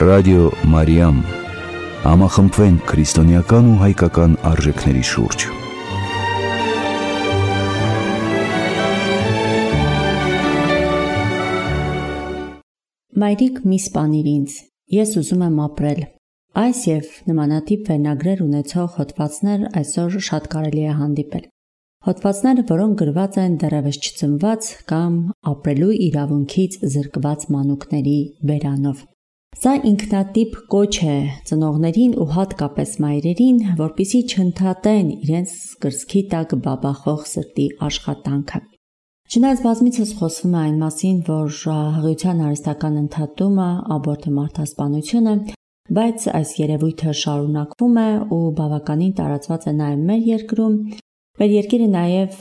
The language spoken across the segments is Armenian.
Ռադիո Մարիամ, համախմբվենք քրիստոնեական ու հայկական արժեքների շուրջ։ Մայրիկ մի սպանիր ինձ, ես ուզում եմ ապրել։ Այս և նմանատիպ վերնագրեր ունեցող հոդվածներ այսօր շատ կարելի է հանդիպել։ Հոդվածները, որոնք գրված են դեռևս չծնված կամ ապրելու իրավունքից զրկված մանուկների բերանով։ Սա ինքնատիպ կոչ է ծնողներին ու հատկապես մայրերին, որպեսզի չընդհատեն իրենց կրծքի տակ բաբախող սրտի աշխատանքը։ Չնայած բազմիցս խոսվում է այն մասին, որ հղիության արհեստական ընդհատումը աբորտը մարդասպանություն է, բայց այս երևույթը շարունակվում է ու բավականին տարածված է նաև մեր երկրում։ Մեր երկիրը նաև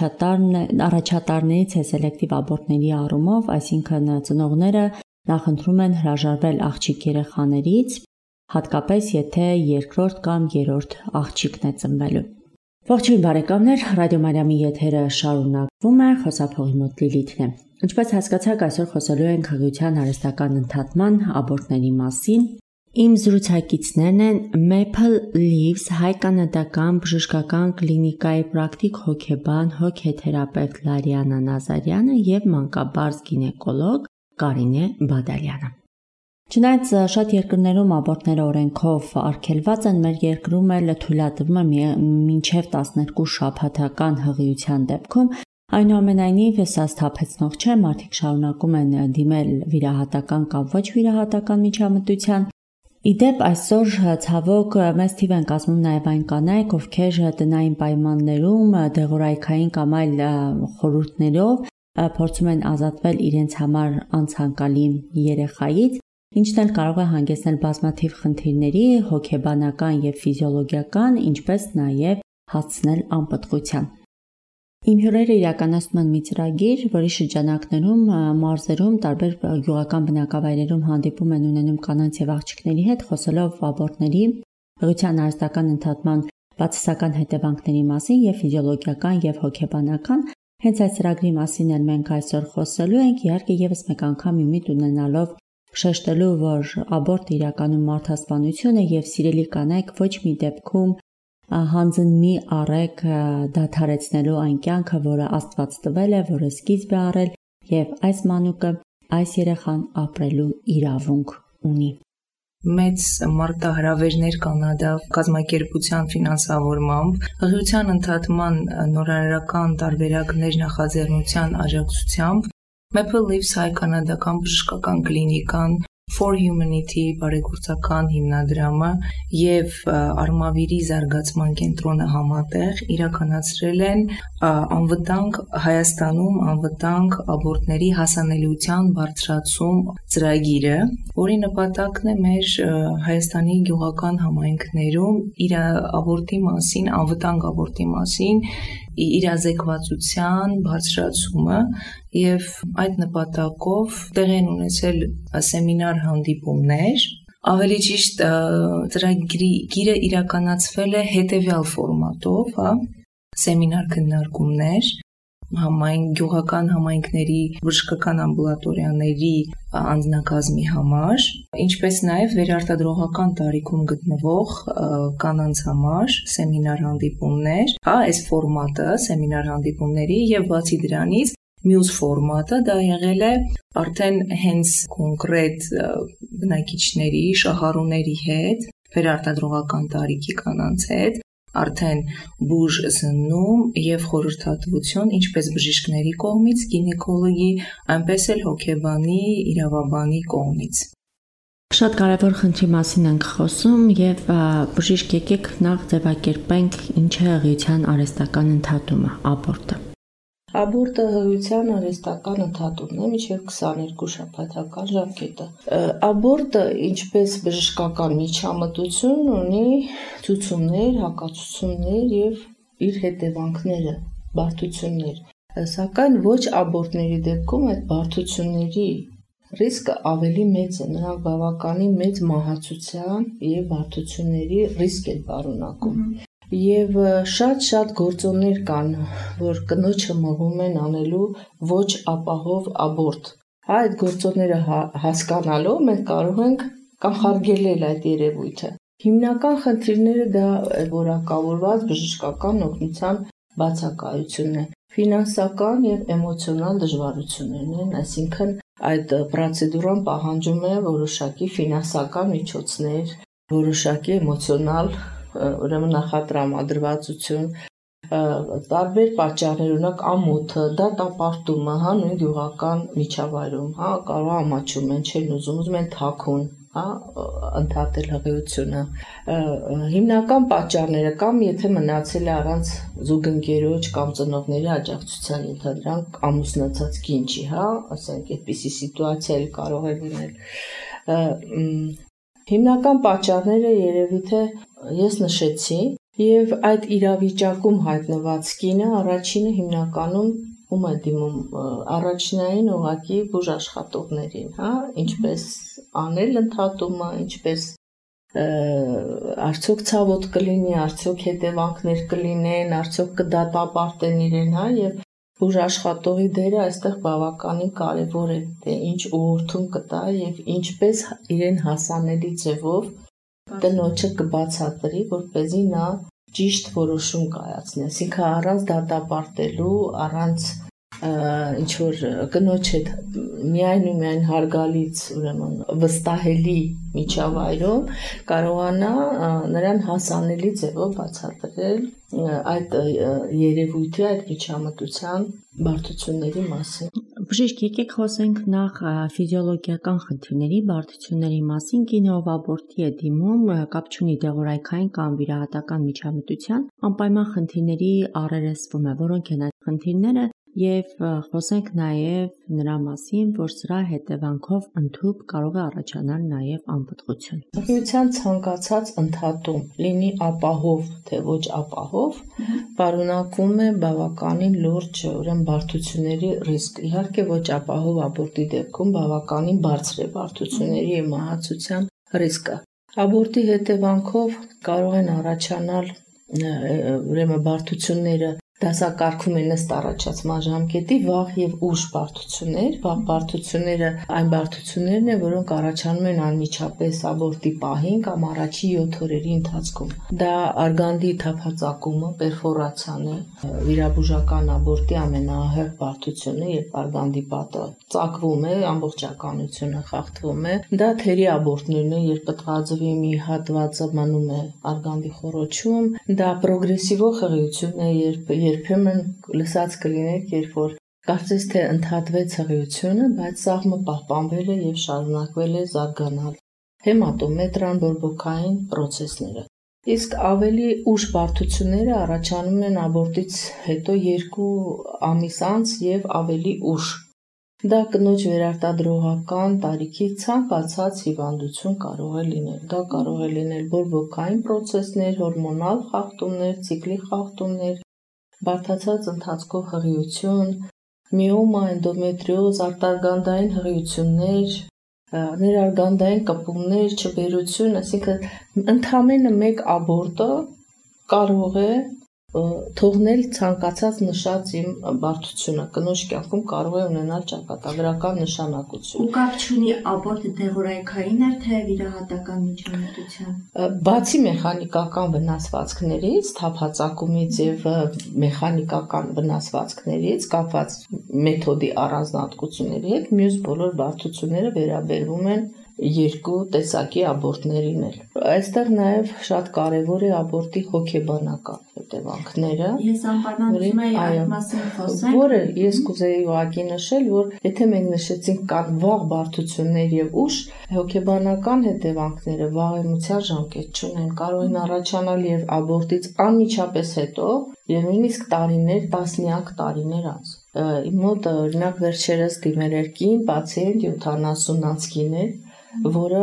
առաջատարներից է սելեկտիվ աբորտների առումով, այսինքն ծնողները նախընտրում են հրաժարվել աղջիկ երեխաներից, հատկապես եթե երկրորդ կամ երրորդ աղջիկն է ծնվելու։ Ողջույն բարեկամներ, Ռադիո Մարիամի եթերը շարունակվում է, խոսափողի մոտ Լիլիթն է։ Ինչպես հասկացաք, այսօր խոսելու ենք հղիության արհեստական ընդհատման աբորտների մասին։ Իմ զրուցակիցներն են Maple Leaves հայ-կանադական բժշկական կլինիկայի պրակտիկ հոգեբան, հոգեթերապևտ Լարիանա Նազարյանը եւ մանկաբարձ գինեկոլոգ Կարինե Բադալյանը։ Չնայած շատ երկրներում աբորտները օրենքով արգելված են, մեր երկրում էլ թույլատրվում է մինչև 12 շաբաթական հղիության դեպքում, այնուամենայնիվ սա սթափեցնող չէ, մարդիկ շարունակում են դիմել վիրահատական կամ ոչ վիրահատական միջամտության։ Իդեպ այսօր ցավոք մեծ թիվ են կազմում նաև այն կանայք, ովքեր տնային պայմաններում դեղորայքային կամ այլ խորհուրդներով փորձում են ազատվել իրենց համար անցանկալի երեխայից, ինչն էլ կարող է հանգեցնել բազմաթիվ խնդիրների, հոգեբանական եւ ֆիզիոլոգիական, ինչպես նաեւ հասցնել անպտղության։ Իմ հյուրերը իրականացնում են մի ծրագիր, որի շրջանակներում մարզերում տարբեր գյուղական բնակավայրերում հանդիպում են ունենում կանանց եւ աղջիկների հետ, խոսելով աբորտների, հղիության արհեստական ընդհատման բացասական հետևանքների մասին եւ ֆիզիոլոգիական եւ հոգեբանական։ Հենց այս ծրագրի մասին էլ մենք այսօր խոսելու ենք, իհարկե եւս մեկ անգամ իմիջ ունենալով շեշտելու, որ աբորտը իրականում մարդասպանություն է եւ սիրելի կանայք ոչ մի դեպքում հանձն մի առեք դադարեցնելու այն կյանքը, որը Աստված տվել է, որը սկիզբ է առել եւ այս մանուկը, այս երեխան ապրելու իրավունք ունի։ Մեծ մարտահրավերներ Կանադա կազմակերպության ֆինանսավորմամբ, հղիության ընդհատման նորարարական տարբերակներ նախաձեռնության աջակցությամբ Maple Leaves հայ-կանադական բժշկական կլինիկան For Humanity բարեգործական հիմնադրամը եւ Արմավիրի զարգացման կենտրոնը համատեղ իրականացրել են անվտանգ Հայաստանում անվտանգ աբորտների հասանելիության բարձրացում ծրագիրը, որի նպատակն է մեր Հայաստանի գյուղական համայնքներում աբորտի մասին, անվտանգ աբորտի մասին իրազեկվածության բարձրացումը եւ այդ նպատակով տեղ են ունեցել սեմինար հանդիպումներ, ավելի ճիշտ ծրագիրը իրականացվել է հետեւյալ ֆորմատով, սեմինար քննարկումներ, գյուղական համայնքների բժշկական ամբուլատորիաների անձնակազմի համար, ինչպես նաև վերարտադրողական տարիքում գտնվող կանանց համար սեմինար հանդիպումներ, այս ֆորմատը սեմինար հանդիպումների եւ բացի դրանից մյուս ֆորմատը դա եղել է արդեն հենց կոնկրետ բնակիչների, շահառուների հետ, վերարտադրողական տարիքի կանանց հետ արդեն բուժ զննում եւ խորհրդատվություն ինչպես բժիշկների կողմից, գինեկոլոգի, այնպես էլ հոգեբանի, իրավաբանի կողմից։ Շատ կարևոր խնդրի մասին ենք խոսում եւ բժիշկ եկեք նախ ձևակերպենք ինչ է հղիության արհեստական ընդհատումը, աբորտը։ Աբորտը հղիության արհեստական ընդհատումն է մինչև 22 շաբաթական ժամկետը։ Աբորտը, ինչպես բժշկական միջամտություն, ունի ցուցումներ, հակացուցումներ եւ իր հետևանքները, բարդություններ։ Սակայն ոչ աբորտների դեպքում այդ բարդությունների ռիսկը ավելի մեծ է, նրանք բավականին մեծ մահացության եւ բարդությունների ռիսկ են պարունակում։ Եվ շատ գործոններ կան, որ կնոջը մղում են անելու ոչ ապահով աբորտ։ Այդ գործոնները հասկանալով մենք կարող ենք կանխարգելել այդ երևույթը։ Հիմնական խնդիրները դա որակավորված բժշկական օգնության բացակայությունն է, ֆինանսական եւ էմոցիոնալ դժվարություններն են, այսինքն այդ պրոցեդուրան պահանջում է որոշակի ֆինանսական միջոցներ, որոշակի էմոցիոնալ, ուրեմն նախատրամադրվածություն, տարբեր պատճառներ, օրինակ ամոթը, դատապարտումը, նույն գյուղական միջավայրում, կարող է ամաչում են, չեն ուզում են թաքուն, ընդհատել հղիությունը։ Հիմնական պատճառները կամ եթե մնացել է առանց զուգընկերոջ կամ ծնողների աջակցության ենթադրանք ամուսնացած կին չի, ասենք այդպիսի սիտուացիա էլ կարող է լինել։ Հիմնական պատճառները երևի թե ես նշեցի, եւ այդ իրավիճակում հայտնված կինը առաջինը հիմնականում ում է դիմում առաջնային ուղղակի բուժաշխատողներին, ինչպես անել ընդհատումը, ինչպես արդյոք ցավոտ կլինի, արդյոք հետևանքներ կլինեն, արդյոք կդատապարտեն իրեն, եւ բուժաշխատողի դերը այստեղ բավականին կարեւոր է, թե ինչ ուղղություն կտա եւ ինչպես իրեն հասանելի ձևով կնոջը կբացատրի, որպեսզի նա ճիշտ որոշում կայացնի, այսինքն առանց դատապարտելու, առանց ինչ որ կնոջ հետ միայն հարգալից, ուրեմն վստահելի միջավայրում կարողանա նրան հասանելի ձևով բացատրել այդ երևույթի, այդ միջամտության բարդությունների մասին։ Բժիշկ, եկեք խոսենք նախ ֆիզիոլոգիական խնդիրների, բարդությունների մասին։ Կինը, ով աբորտի է դիմում, կապ չունի դեղորայքային կամ վիրահատական միջամտության, անպայման խնդիրների առերեսվում է, որոնք են այդ խնդիրները, եւ խոսենք նաեւ նրա մասին, որ սրա հետևանքով ընդհուպ կարող է առաջանալ նաեւ անպտղություն։ Հղիության ցանկացած ընդհատում, լինի ապահով թե ոչ ապահով, պարունակում է բավականին լուրջ ուրեմն բարդությունների ռիսկ։ Իհարկե ոչ ապահով աբորտի դեպքում բավականին բարձր է բարդությունների եւ մահացության ռիսկը։ Աբորտի հետևանքով կարող են առաջանալ ուրեմն բարդությունները դասակարգում են ըստ առաջացման ժամկետի վաղ եւ ուշ բարդություններ, վաղ բարդությունները այն բարդություններն են, որոնք առաջանում են անմիջապես աբորտի պահին կամ առաջի 7 օրերի ընթացքում։ Դա արգանդի թափածակումը, պերֆորացիան է, վիրաբուժական աբորտի ամենահեղ բարդությունը, երբ արգանդի պատը ծակվում է, ամբողջականությունը խախտվում է։ Դա թերի աբորտներն են, երբ պտղաձվի մի հատվածը մնում է արգանդի խոռոչում, դա պրոգրեսիվող հղիություն է, երբեմն լսած կլինեք, երբ որ կարծես թե ընդհատվեց հղիությունը, բայց սաղմը պահպանվել է եւ շարունակվել է զարգանալ։ Հեմատոմետրան, բորբոքային պրոցեսները։ Իսկ ավելի ուշ բարդությունները առաջանում են աբորտից հետո 2 ամիս անց եւ ավելի ուշ։ Դա կնոջ վերարտադրողական տարիքի ցանկացած հիվանդություն կարող է լինել։ Դա կարող է լինել բորբոքային պրոցեսներ, հորմոնալ խախտումներ, ցիկլի խախտումներ, բարդացած ընթացքով հղիություն, միոմա, էնդոմետրիոզ, արտարգանդային հղիություններ, ներարգանդային կպումներ, չբերություն, այսինքն ընդամենը մեկ աբորտը կարող է թողնել ցանկացած նշած իմ բարդությունը, կնոջ կյանքում կարող է ունենալ ճակատագրական նշանակություն։ Ու կապ չունի աբորտը դեղորայքային է թե վիրահատական միջամտության։ Բացի մեխանիկական վնասվածքներից, թափածակումից եւ մեխանիկական վնասվածքներից կապված մեթոդի առանձնահատկությունների հետ, մյուս բոլոր բարդությունները վերաբերվում են 2 տեսակի աբորտներին էլ։ Այստեղ նաև շատ կարևոր է աբորտի հոգեբանական հետևանքները։ Ես անպայման ուզում եի այդ մասին խոսել։ Որը ես կուզեի ուղղակի նշել, որ եթե մենք նշեցինք կան վաղ բարդություններ եւ ուշ, հոգեբանական հետևանքները վաղեմության ժամկետ չունեն, կարող են առաջանալ եւ աբորտից անմիջապես հետո, եւ նույնիսկ տարիներ, տասնյակ տարիներ անց։ Իմ մոտ օրինակ վերջերս դիմել էր կին պացիենտ 70-անց կին էր, որը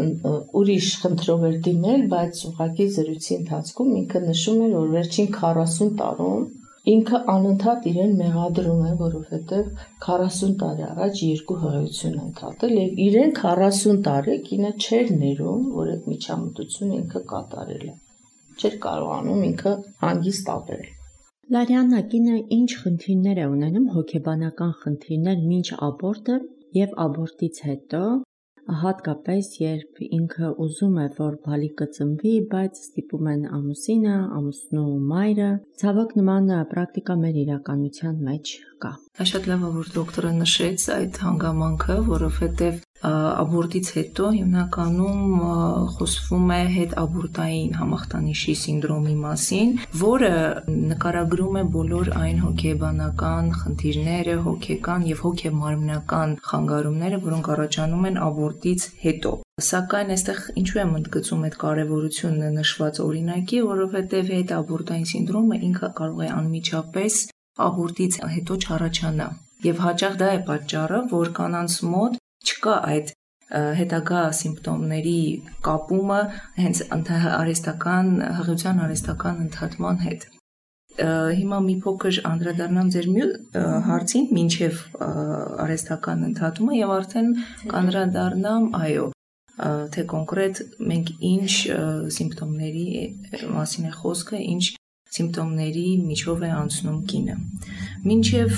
ուրիշ խնդրով էր դիմել, բայց ուղղակի զրույցի ընթացքում ինքը նշում էր, որ վերջին 40 տարում ինքը անընդհատ իրեն մեղադրում է, որովհետև 40 տարի առաջ 2 հղիություն ընդհատել եւ իրեն 40 տարի կինը չէր ներում, որ այդ միջամտությունը ինքը կատարել է։ Չէր կարողանում ինքը հանգիստ ապրել։ Լարյանա, կինը ինչ խնդիրներ է ունենում, հոգեբանական խնդիրներ մինչ աբորտը եւ աբորտից հետո, հատկապես երբ ինքը ուզում է, որ բալիկը ծնվի, բայց ստիպում են ամուսինը, ամուսնու մայրը։ Ցավոք նման պրակտիկա մեր իրականության մեջ կա։ Շատ լավ է, որ դոկտորը նշեց այդ հանգամանքը, որովհետև աբորտից հետո հիմնականում խոսվում է հետաբորտային համախտանիշի սինդրոմի մասին, որը նկարագրում է բոլոր այն հոգեբանական խնդիրները, հոգեկան եւ հոգեմարմնական խանգարումները, որոնք առաջանում են աբորտից հետո։ Սակայն այստեղ ինչու եմ ընդգծում այդ կարևորությունը նշված օրինակի, որովհետև հետաբորտային սինդրոմը ինքը կարող է անմիջապես աբորտից հետո չառաջանա։ Եւ հաճախ դա է պատճառը, որ կանանց մոտ չկա այդ հետագա սիմպտոմների կապումը հենց հղիության արհեստական ընդհատման հետ։ Հիմա մի փոքր անդրադառնամ ձեր հարցին մինչև արհեստական ընդհատումը եւ արդեն կանդրադառնամ, այո, թե կոնկրետ մենք ինչ սիմպտոմների մասին է խոսքը, ինչ սիմպտոմների միջով է անցնում կինը։ Մինչև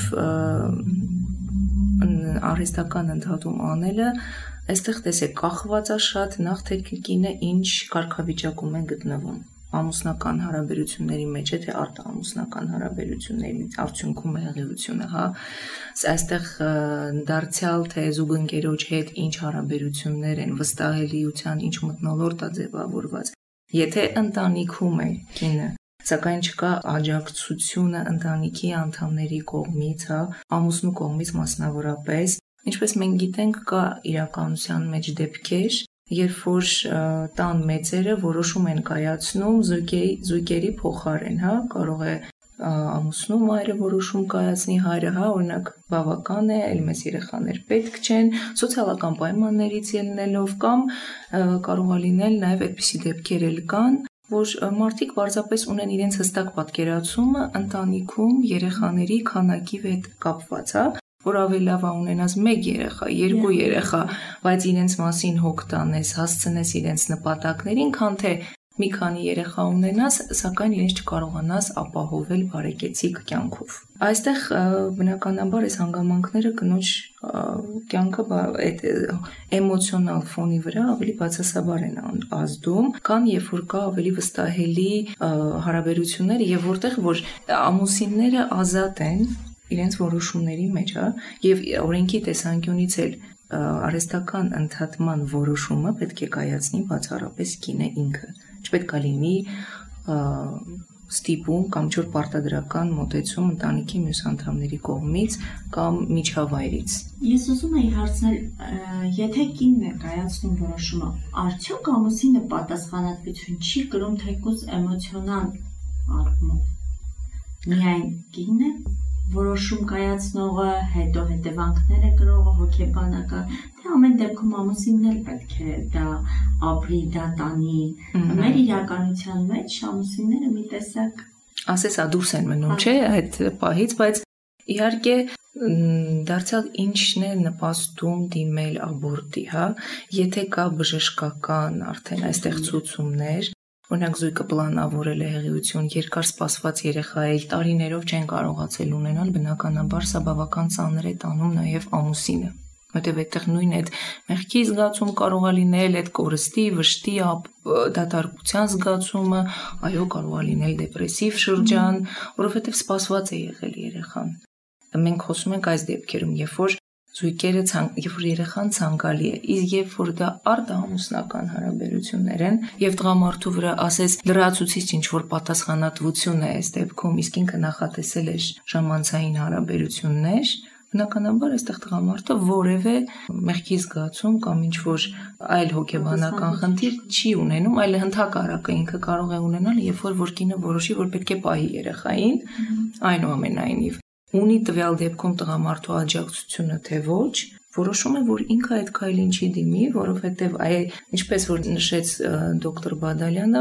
արհեստական ընդհատում անելը, այստեղ տեսեք, կախված է շատ նախ թե կինը ինչ կարգավիճակում է գտնվում։ Ամուսնական հարաբերությունների մեջ է, թե արտաամուսնական հարաբերությունների արդյունքում է հղիությունը, հա։ Այստեղ դարձյալ թե զուգընկերոջ հետ ինչ հարաբերություններ են, վստահելիության ինչ մթնոլորտ է ձևավորված։ Եթե ընտանիքում է կինը, սակայն չկա աջակցությունը ընտանիքի անդամների կողմից, հա, ամուսնու կողմից մասնավորապես, ինչպես մենք գիտենք, կա իրականության մեջ դեպքեր, երբ որ տան մեծերը որոշում են կայացնում զույգերի փոխարեն, հա, կարող է ամուսնու մայրը որոշում կայացնի, հայրը, հա, օրինակ բավական է, այլ մեծ երեխաներ պետք չեն, սոցիալական պայմաններից ելնելով կամ կարող է լինել նաև այդպիսի դեպքեր էլ կան, որ մարդիկ պարզապես ունեն իրենց հստակ պատկերացումը ընտանիքում երեխաների քանակի հետ կապված, հա, որ ավելի լավ է ունենաս 1 երեխա, 2 երեխա, բայց իրենց մասին հոգ տանես, հասցնես իրենց նպատակներին, քան թե մի քանի երեխա ունենաս, սակայն իրենց չկարողանաս ապահովել բարեկեցիկ կյանքով։ Այստեղ բնականաբար այս հանգամանքները կնոջ կյանքը այդ էմոցիոնալ ֆոնի վրա ավելի բացասաբար են ազդում, քան երբ որ կա ավելի վստահելի հարաբերություններ եւ որտեղ որ ամուսինները ազատ են իրենց որոշումների մեջ, հա, եւ օրենքի տեսանկյունից էլ արհեստական ընդհատման որոշումը պետք է կայացնի բացառապես կինը ինքը։ Չպետք է լինի ստիպում կամ չոր պարտադրական մոտեցում ընտանիքի մյուս անդամների կողմից կամ միջավայրից։ Ես ուզում եի հարցնել, եթե կինն է կայացնում որոշումը, արդյոք ամուսինը պատասխանատվություն չի կրում թեկուզ էմոցիոնալ առումով։ Միայն կինն է որոշում կայացնողը, հետո հետևանքները կրողը, հոգեբանական, թե ամեն դեպքում ամուսինն էլ պետք է դա ապրի, դա տանի։ Մեր իրականության մեջ ամուսինները մի տեսակ ասես դուրս են մնում, չէ, այդ պահից, բայց իհարկե դարձյալ ինչն է նպաստում դիմել աբորտի, հա, եթե կա բժշկական արդեն այստեղ ցուցումներ, օրինակ զույգը պլանավորել է հղիություն, երկար սպասված երեխա է, տարիներով չեն կարողացել ունենալ, բնականաբար սա բավական ծանր է տանում նաև ամուսինը։ Որտեւ այդտեղ նույն այդ մեղքի զգացում կարող է լինել, այդ կորստի, վշտի, դատարկության զգացումը, այո, կարող է լինել դեպրեսիվ շրջան, որովհետեւ սպասված է եղել երեխան։ Մենք խոսում ենք այս դեպքերում, երբ որ երեխան ցանկալի է, իսկ երբ որ դա արտաամուսնական հարաբերություններ են եւ տղամարդու վրա ասես լրացուցիչ ինչ որ պատասխանատվություն է այս դեպքում, իսկ ինքը նախատեսել է ժամանցային հարաբերություններ, բնականաբար այստեղ տղամարդը որևէ մեղքի զգացում կամ ինչ որ այլ հոգեբանական խնդիր չի ունենում, այլ հնդակարակը ինքը կարող է ունենալ, երբ որ կինը որոշի, որ պետք է պահի երեխային, այնուամենայնիվ ունի տվյալ դեպքում տղամարդու աջակցությունը թե ոչ, որոշում է, որ ինքը այդ քայլին չի դիմի, որովհետև ինչպես որ նշեց դոկտոր Բադալյանը,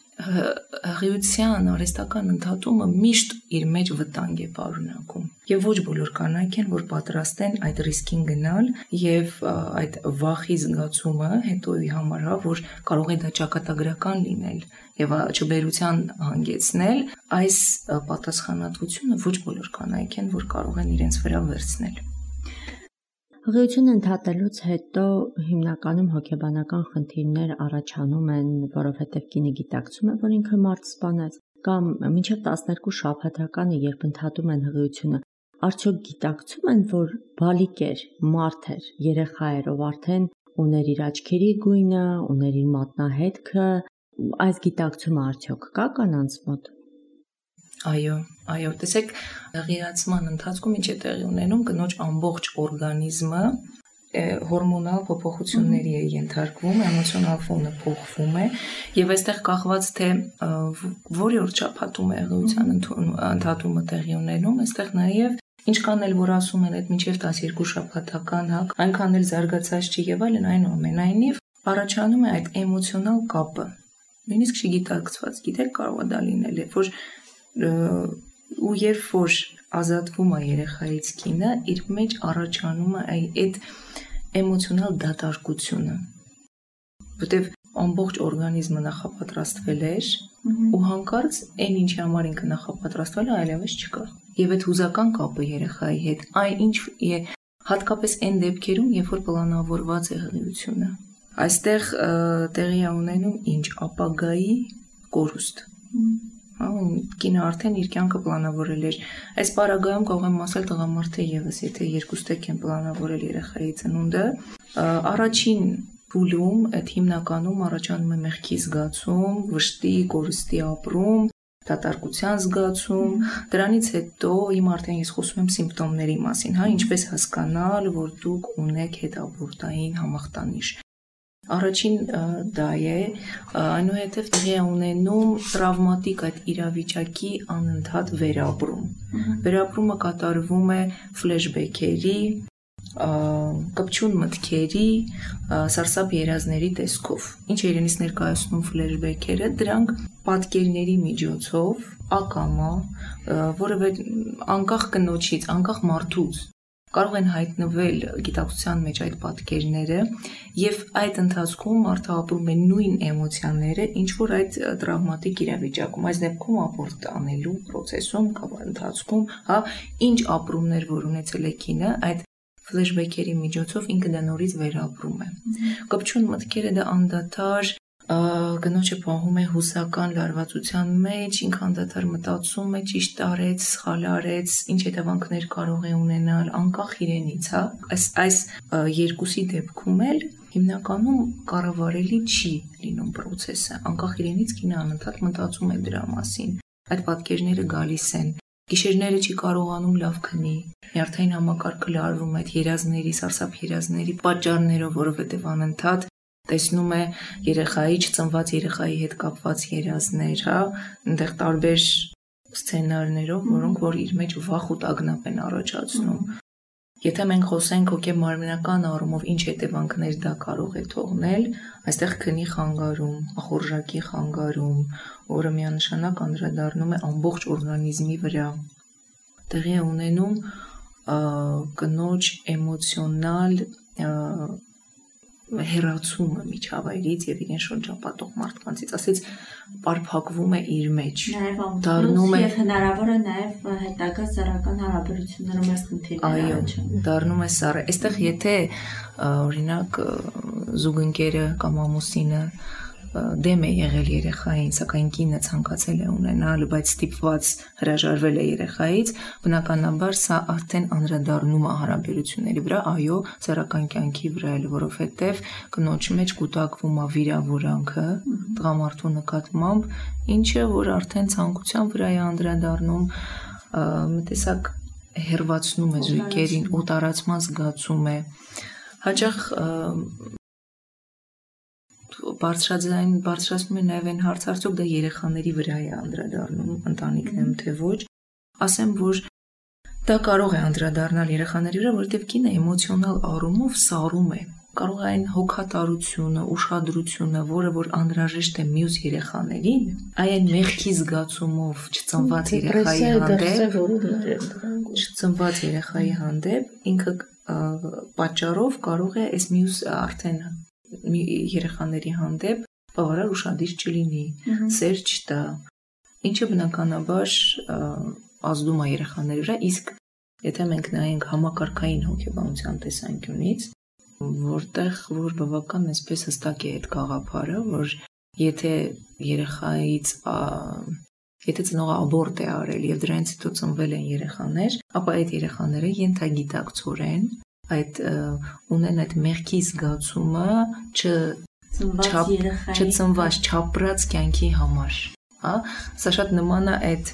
հղիության արհեստական ընդհատումը միշտ իր մեջ վտանգ է պարունակում։ Եվ ոչ բոլոր կանայք են, որ պատրաստ են այդ ռիսկին գնալ եւ այդ վախի զգացումը հետոյի համար, որ կարող է դա ճակատագրական լինել եւ չբերության հանգեցնել, այս պատասխանատվությունը ոչ բոլոր կանայք են, որ կարող են իրենց վրա վերցնել։ Հղիությունը ընդհատելուց հետո հիմնականում հոգեբանական խնդիրներ առաջանում են, որովհետև կինը գիտակցում է, որ ինքը մարդ սպանեց, կամ մինչև 12 շաբաթականը, երբ ընդհատում են հղիությունը, արդյոք գիտակցում են, որ բալիկ էր, մարդ էր, երեխա էր, ով արդեն ուներ իր աչքերի գույնը, ուներ իր մատնահետքը, այս գիտակցումը արդյոք կա կանանց մոտ։ Այո, տեսեք, հղիացման ընթացքում ինչ է տեղի ունենում, կնոջ ամբողջ օրգանիզմը հորմոնալ փոփոխությունների է ենթարկվում, էմոցիոնալ ֆոնը փոխվում է, եւ այստեղ կախված թե որի օր չափատում է հղիության ընդհատումը տեղի ունենում, այստեղ նաեւ ինչքան էլ որ ասում են այդ մինչև 12 շաբաթական, այնքան էլ զարգացած չի եւ այլն, այնուամենայնիվ առաջանում է այդ էմոցիոնալ կապը։ Նույնիսկ չգիտակցված, գիտեք, կարող է դա լինել, որ ու երբ որ ազատվում է երեխայից կինը, իր մեջ առաջանում է այդ էմոցիոնալ դատարկությունը, որտեվ ամբողջ օրգանիզմը նախապատրաստվել էր ու հանկարծ այն ինչի համար ինքը նախապատրաստվել է այլևս չկա։ Եվ այդ հուզական կապը երեխայի հետ, այն ինչ է հատկապես այն դեպքերում, երբ որ պլանավորված է հղիությունը։ Այստեղ տեղի է ունենում ինչ ապագայի կորուստ։ Կինը արդեն իր կյանքը պլանավորել էր։ Այս պարագայում կարող եմ ասել տղամարդը եւս, եթե երկուստեք են պլանավորել երեխայի ծնունդը, առաջին փուլում այդ հիմնականում առաջանում է մեղքի զգացում, վշտի, կորստի ապրում, դատարկության զգացում, դրանից հետո իմ արդեն ես խոսում եմ սիմպտոմների մասին, ինչպես հասկանալ, որ դուք ունեք հետաբորտային համախտանիշ։ Առաջին դա է, այնուհետև տեղի է ունենում տրավմատիկ այդ իրավիճակի անընդհատ վերապրում։ Վերապրումը կատարվում է ֆլեշբեքերի, կպչուն մտքերի, սարսափ երազների տեսքով։ Ինչ է իրենից ներկայացնում ֆլեշբեքերը, դրանք պատկերների միջոցով, ակամա, որևէ անկախ կնոջից, անկախ մարդուց կարող են հայտնվել գիտակցության մեջ այդ պատկերները եւ այդ ընթացքում մարդը ապրում է նույն էմոցիաները, ինչ որ այդ տրավմատիկ իրավիճակում, այս դեպքում ապորտ անելու process-ում, ընթացքում, ինչ ապրումներ որ ունեցել է կինը, այդ ֆլեշբեքերի միջոցով ինքը դա նորից վերապրում է։ Կպչուն մտքերը դա անդադար կնոջը պահում է հուսական լարվածության մեջ, ինքը անդադար մտածում է, ճիշտ արեց, սխալ արեց, ինչ հետևանքներ կարող է ունենալ, անկախ իրենից, այս երկուսի դեպքում էլ հիմնականում կառավարելի չի լինում process-ը, անկախ իրենից կինը անընդհատ մտածում է դրա մասին, այդ պատկերները գալիս են, գիշերները չի կարողանում լավ քնի, նյարդային համակարգը լարվում է այդ երազների, սարսափ երազների պատճառներով, որովհետև անընդհատ տեսնում է երեխայի, չծնված երեխայի հետ կապված երազներ, այնտեղ տարբեր սցենարներով, որոնք որ իր մեջ վախ ու տագնապ են առաջացնում։ Եթե մենք խոսենք հոգեմարմինական առումով ինչ հետևանքներ դա կարող է թողնել, այստեղ քնի խանգարում, ախորժակի խանգարում, որը միանշանակ անդրադառնում է ամբողջ օրգանիզմի վրա։ Տեղի է ունենում կնոջ էմոցիոնալ հեռացումը միջավայրից եւ իրեն շրջապատող մարդկանցից, ասից պարփակվում է իր մեջ, դառնում է եւ հնարավոր է նաեւ հետագա սեռական հարաբերություններում այս խնդիրները առաջանում։ Դառնում է սառը։ Այստեղ եթե օրինակ զուգընկերը կամ ամուսինը դեմ է եղել երեխային, սակայն կինը ցանկացել է ունենալ, բայց ստիպված հրաժարվել է երեխայից, բնականաբար սա արդեն անդրադառնում է հարաբերությունների վրա, այո, սեռական կյանքի վրա էլ, որովհետև կնոջ մեջ կուտակվում է վիրավորանքը տղամարդու նկատմամբ, ինչը որ արդեն ցանկության վրա է անդրադառնում, տեսակ հերվածնում է զույգերին, օտարացման զգացում է, հաճախ բարձրացնում է նաև այն հարց, արդյոք դա երեխաների վրա է անդրադառնում, ընտանիքն եմ թե ոչ, ասեմ, որ դա կարող է անդրադառնալ երեխաների վրա, որովհետև կինը էմոցիոնալ առումով սառում է, կարող է այն հոգատարությունը, ուշադրությունը, որը որ անհրաժեշտ է մյուս երեխաներին, այն մեղքի զգացումով չծնված երեխայի հանդեպ, ինքը պատճառով կարող է այս մյուս արդեն երեխաների հանդեպ բավարար ուշադիր չլինի, սեր չտա, ինչը բնականաբար ազդում է երեխաների վրա, իսկ Եթե մենք նայենք համակարգային հոգեբանության տեսանկյունից, որտեղ որ բավական այսպես հստակ է այդ գաղափարը, որ եթե ծնողը աբորտ է արել եւ դրանից հետո ծնվել են երեխաներ, ապա այդ երեխաները ենթագիտակցորեն ունեն այդ մեղքի զգացումը չծնված չապրած կյանքի համար, հա, սա շատ նման է այդ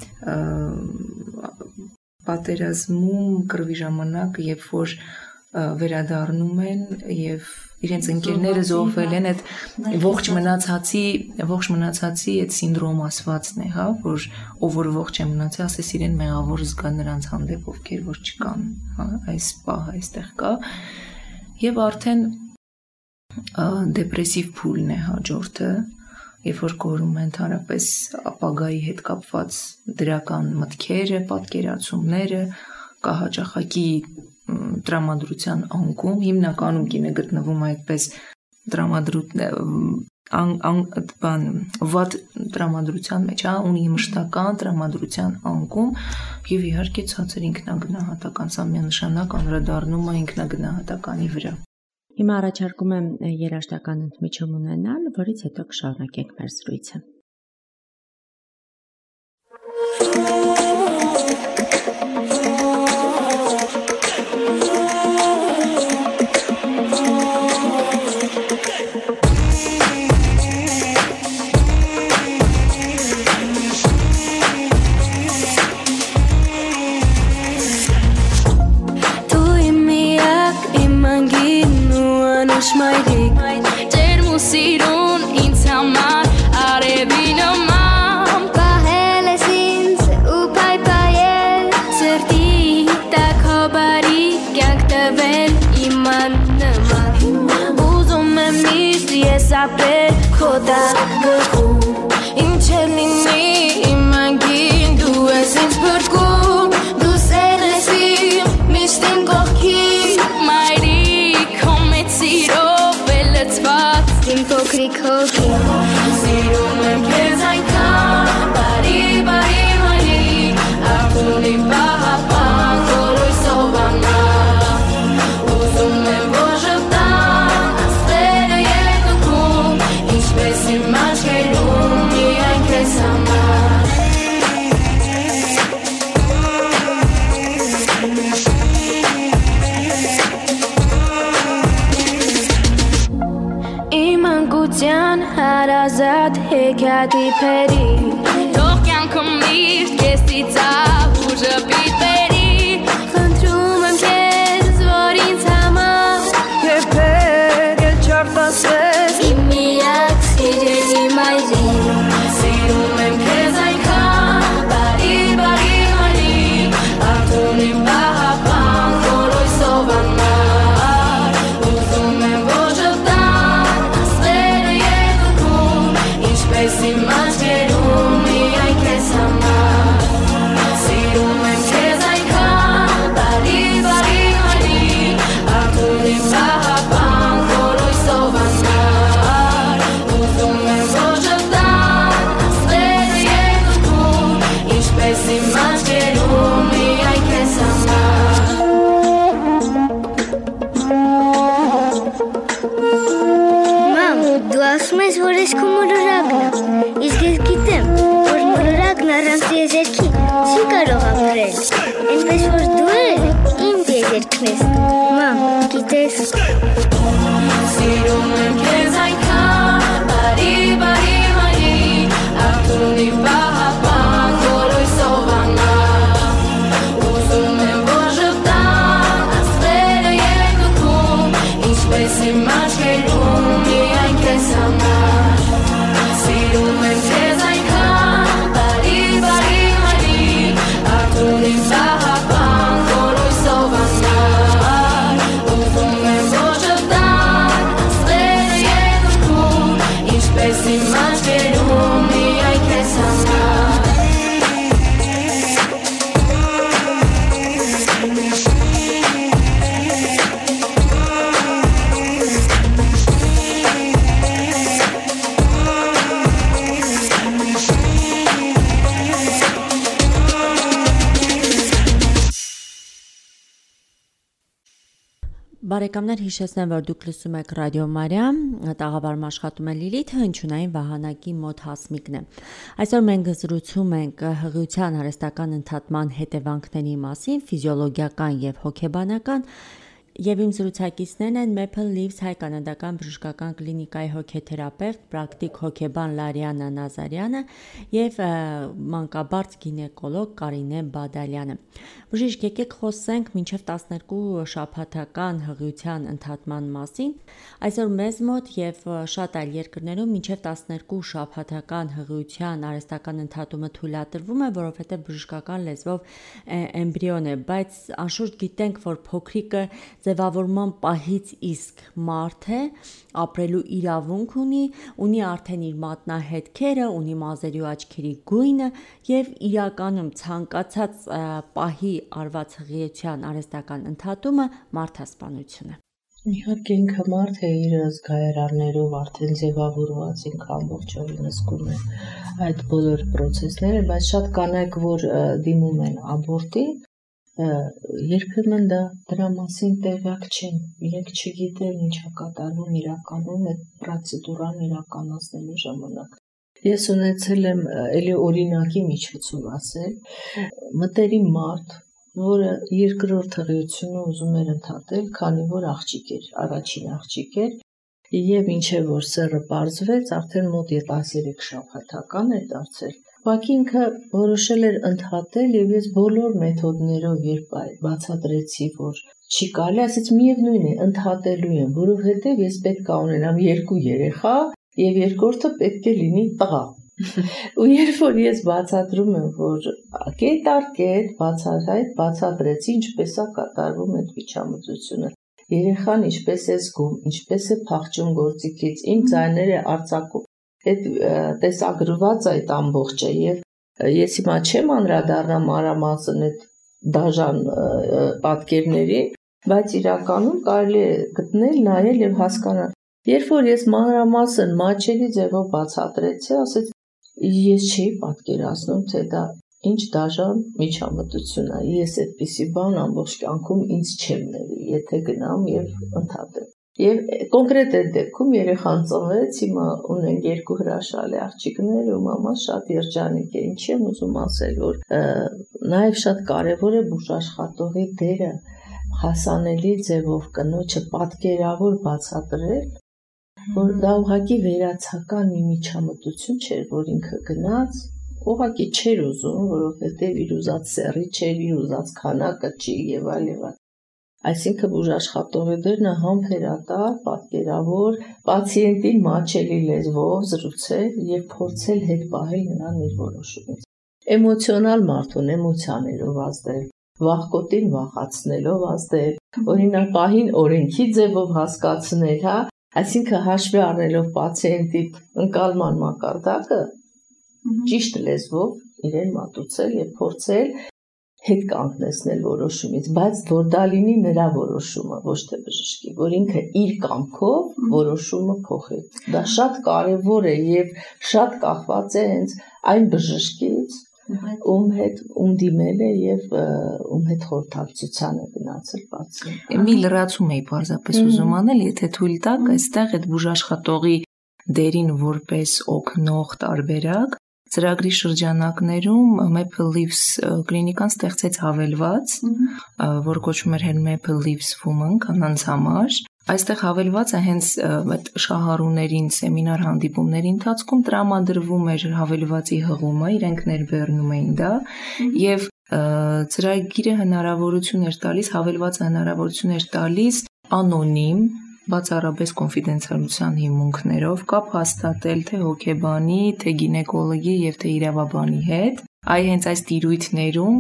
պատերազմում կռվի ժամանակ, երբ որ վերադառնում են եւ իրենց ընկերները զոհվել են, այդ ողջ մնացածի այդ սինդրոմ ասվածն է, հա, որ ով որ ողջ է մնացել, ասես իրեն մեղավոր զգա նրանց հանդեպ, ովքեր որ չկան, հա, այս պահը այստեղ կա եւ արդեն դեպրեսիվ փուլն է հաջորդը, երբ որ կորում են ընդհանրապես ապագայի հետ կապված դրական մտքերը, պատկերացումները, կա հաճախակի տրամադրության անկում, հիմնականում կինը գտնվում այդպես վատ տրամադրության մեջ, ունի մշտական տրամադրության անկում եւ իհարկե ցածր ինքնագնահատական, սա միանշանակ անդրադառնում է ինքնագնահատականի վրա։ Հիմա առաջարկում եմ երաժշտական ընդմիջում ունենալ, որից հետո կշարունակենք մեր զրույցը։ Sirun insamar arevino mam paheles ins upai pael serti ta khabari kyank tavel iman naman uzum mis yes apel khoda gku inchelini imangin du esens perku du seresi mistin kokhi mairi kometsiro Din pokrik hoki Sirun em kez aynkan Bari mali Artuni pahapa Koloj sobana Uzun em boževdan Astere jedno kum Ինչպես իմ աչքերում Միայն քեզ համար Jan harazat hekati peri Doch kyankom mist kestitsa Ujapit peri Khantrum em kez vorin sama Kepegel chartases Imiak sireni mayri Sirum em kez aynkan Bari mali Artunim bahapan Koloj sovanmar Uzum em boževdan Ինչպես իմ աչքերում միայն քեզ համար Սիրում եմ քեզ այնքան Բարի մալի Արթունի պահապան Կորոյ սովանար Ուզում եմ ոչվտան Աստղերը երկնքում Ինչպես իմ աչքերում միայն քեզ համար Մամ, դու ասում ես, որ ես քո մոլորակն է Իսկ ես գիտեմ, որ մոլորակն առանց եզերքի չի կարող ապրել Էնպես որ դու էլ իմ եզերքն ես Մամ, գիտես Սիրում եմ քեզ այնքան Բարի մալի Արթունի պահապան Կորոյ սովանար Ուզում եմ ոչվտան Աստղերը երկնքում Ինչպես իմ աչքերում Միայն քեզ համար Սիրում եմ քեզ այնքան Բարի մալի Արթունի պահապան Կորոյ սովանար Ուզում եմ ոչվտան Աստղերը երկնքում Ինչպես իմ աչքերում Բարեկամներ, հիշեցնեմ, որ դուք լսում եք Ռադիո Մարիամ, տաղավարում աշխատում է Լիլիթը, հնչյունային վահանակի մոտ Հասմիկն է։ Այսօր մենք զրուցում ենք հղիության արհեստական ընդհատման հետևանքների մասին, ֆիզիոլոգիական եւ հոգեբանական, եւ իմ զրուցակիցներն են Maple Leaves հայ-կանադական բժշկական կլինիկայի հոգեթերապևտ, պրակտիկ հոգեբան Լարիանա Նազարյանը եւ մանկաբարձ գինեկոլոգ Կարինե Բադալյանը։ Բժիշկ, եկեք խոսենք մինչև 12 շաբաթական հղիության ընդհատման մասին։ Այսօր մեզ մոտ եւ շատ այլ երկրներում մինչև 12 շաբաթական հղիության արհեստական ընդհատումը թույլատրվում է, որովհետեւ բժշկական լեզվով էմբրիոն է, բայց անշուշտ գիտենք, որ փոքրիկը ձևավորման պահից իսկ մարդ է, ապրելու իրավունք ունի արդեն իր մատնահետքերը, ունի մազերի ու աչքերի գույնը եւ իրականում ցանկացած պահի արված հղիության արհեստական ընդհատումը մարդասպանություն է։ Իհարկե ինքը մարդ է, իր զգայարաններով արդեն ձևավորված, ինքը ամբողջովին զգում է այդ բոլոր process-ները, բայց շատ կանայք, որ դիմում են աբորտի, երբեմն դրա մասին տեղյակ չեն, իրենք չգիտեն ինչ է կատարվում իրականում այդ պրոցեդուրան իրականացնելու ժամանակ։ Ես ունեցել եմ էլի օրինակի միջոցով ասել, մտերիմ մարդ, որը երկրորդ հղիությունը ուզում էր ընդհատել, քանի որ աղջիկ էր, առաջին աղջիկ էր, եւ ինչեւ որ սեռը պարզվեց, արդեն մոտ 13 շաբաթական էր դարձել։ Ուղղակի ինքը որոշել էր ընդհատել եւ ես բոլոր մեթոդներով երբ բացատրեցի, որ չի կարելի, ասեց միևնույն է, ընդհատելու եմ, որովհետեւ ես պետք է ունենամ 2 երեխա եւ երկրորդը պետք է լինի տղա։ Ու երբ որ ես բացատրում եմ, որ կետ առ կետ բացատրեցի, ինչպես է կատարվում այդ միջամտությունը, երեխան ինչպես է զգում, ինչպես է փախչում գործիքից, ինչ ձայներ է արձակում, այդ տեսագրված այդ ամբողջը եւ ես հիմա չեմ անդրադառնա մանրամասն այդ դաժան պատկերներին, բայց իրականում կարելի է գտնել, նայել եւ հասկանալ։ Երբ որ ես մանրամասն մաչելի ձևով բացատրեցի, ասեց ես չէի պատկերացնում, թե դա ինչ դաժան միջամտություն է։ Ես այդպիսի բան ամբողջ կյանքում ինձ չեմ ների, եթե գնամ եւ ընդհատեմ։ Եվ կոնկրետ այդ դեպքում երեխան ծնվեց, հիմա ունենք 2 հրաշալի աղջիկներ ու մաման շատ երջանիկ է։ Ինչի եմ ուզում ասել, որ նաև շատ կարևոր է բուժաշխատողի դերը հասանելի ձևով կնոջը պատկերավոր բացատրել, որ դա ուղղակի վերացական մի միջամտություն չէր, որ ինքը գնաց, ուղղակի չէր ուզում, որովհետև իր ուզած սեռի չէր, իր ուզած քանակը չի եւ այլ եւ այլ։ Այսինքն բուժաշխատողի դերն է համբերատար, պատկերավոր, պացիենտին մաչելի լեզվով զրուցել եւ փորձել հետ պահել նրան իր որոշումից։ Էմոցիոնալ մարդուն էմոցիաներով ազդել, վախկոտին վախացնելով ազդել, օրինակ պահին օրենքի ձևով հասկացնել, հա, այսինքն հաշվի առնելով պացիենտի ընկալման մակարդակը, ճիշտ լեզվով իրեն մատուցել եւ փորձել հետ կանգնեցնել որոշումից, բայց որ դա լինի նրա որոշումը, ոչ թե բժշկի, որ ինքը իր կամքով որոշումը փոխի։ Դա շատ կարևոր է եւ շատ կախված է հենց այն բժշկից, ում դիմել է եւ ում հետ խորհրդակցության է գնացել պացիենտը։ Մի լրացում էի պարզապես ուզում անել, եթե թույլ տաք, այստեղ այդ բուժաշխատողի դերին որպես օգնող տարբերակ ծրագրի շրջանակներում Maple Leaves կլինիկան ստեղծեց հավելված, որ կոչվում էր Maple Leaves Women կանանց համար։ Այստեղ հավելվածը հենց այդ շահառուներին սեմինար հանդիպումների ընթացքում տրամադրվում էր հավելվածի հղումը, իրենք ներբեռնում էին դա եւ ծրագիրը հնարավորություն էր տալիս, հավելվածը հնարավորություն էր տալիս անոնիմ բացառապես կոնֆիդենցիալության հիմունքներով կապ հաստատել թե հոգեբանի, թե գինեկոլոգի եւ թե իրավաբանի հետ, հենց այս տիրույթներում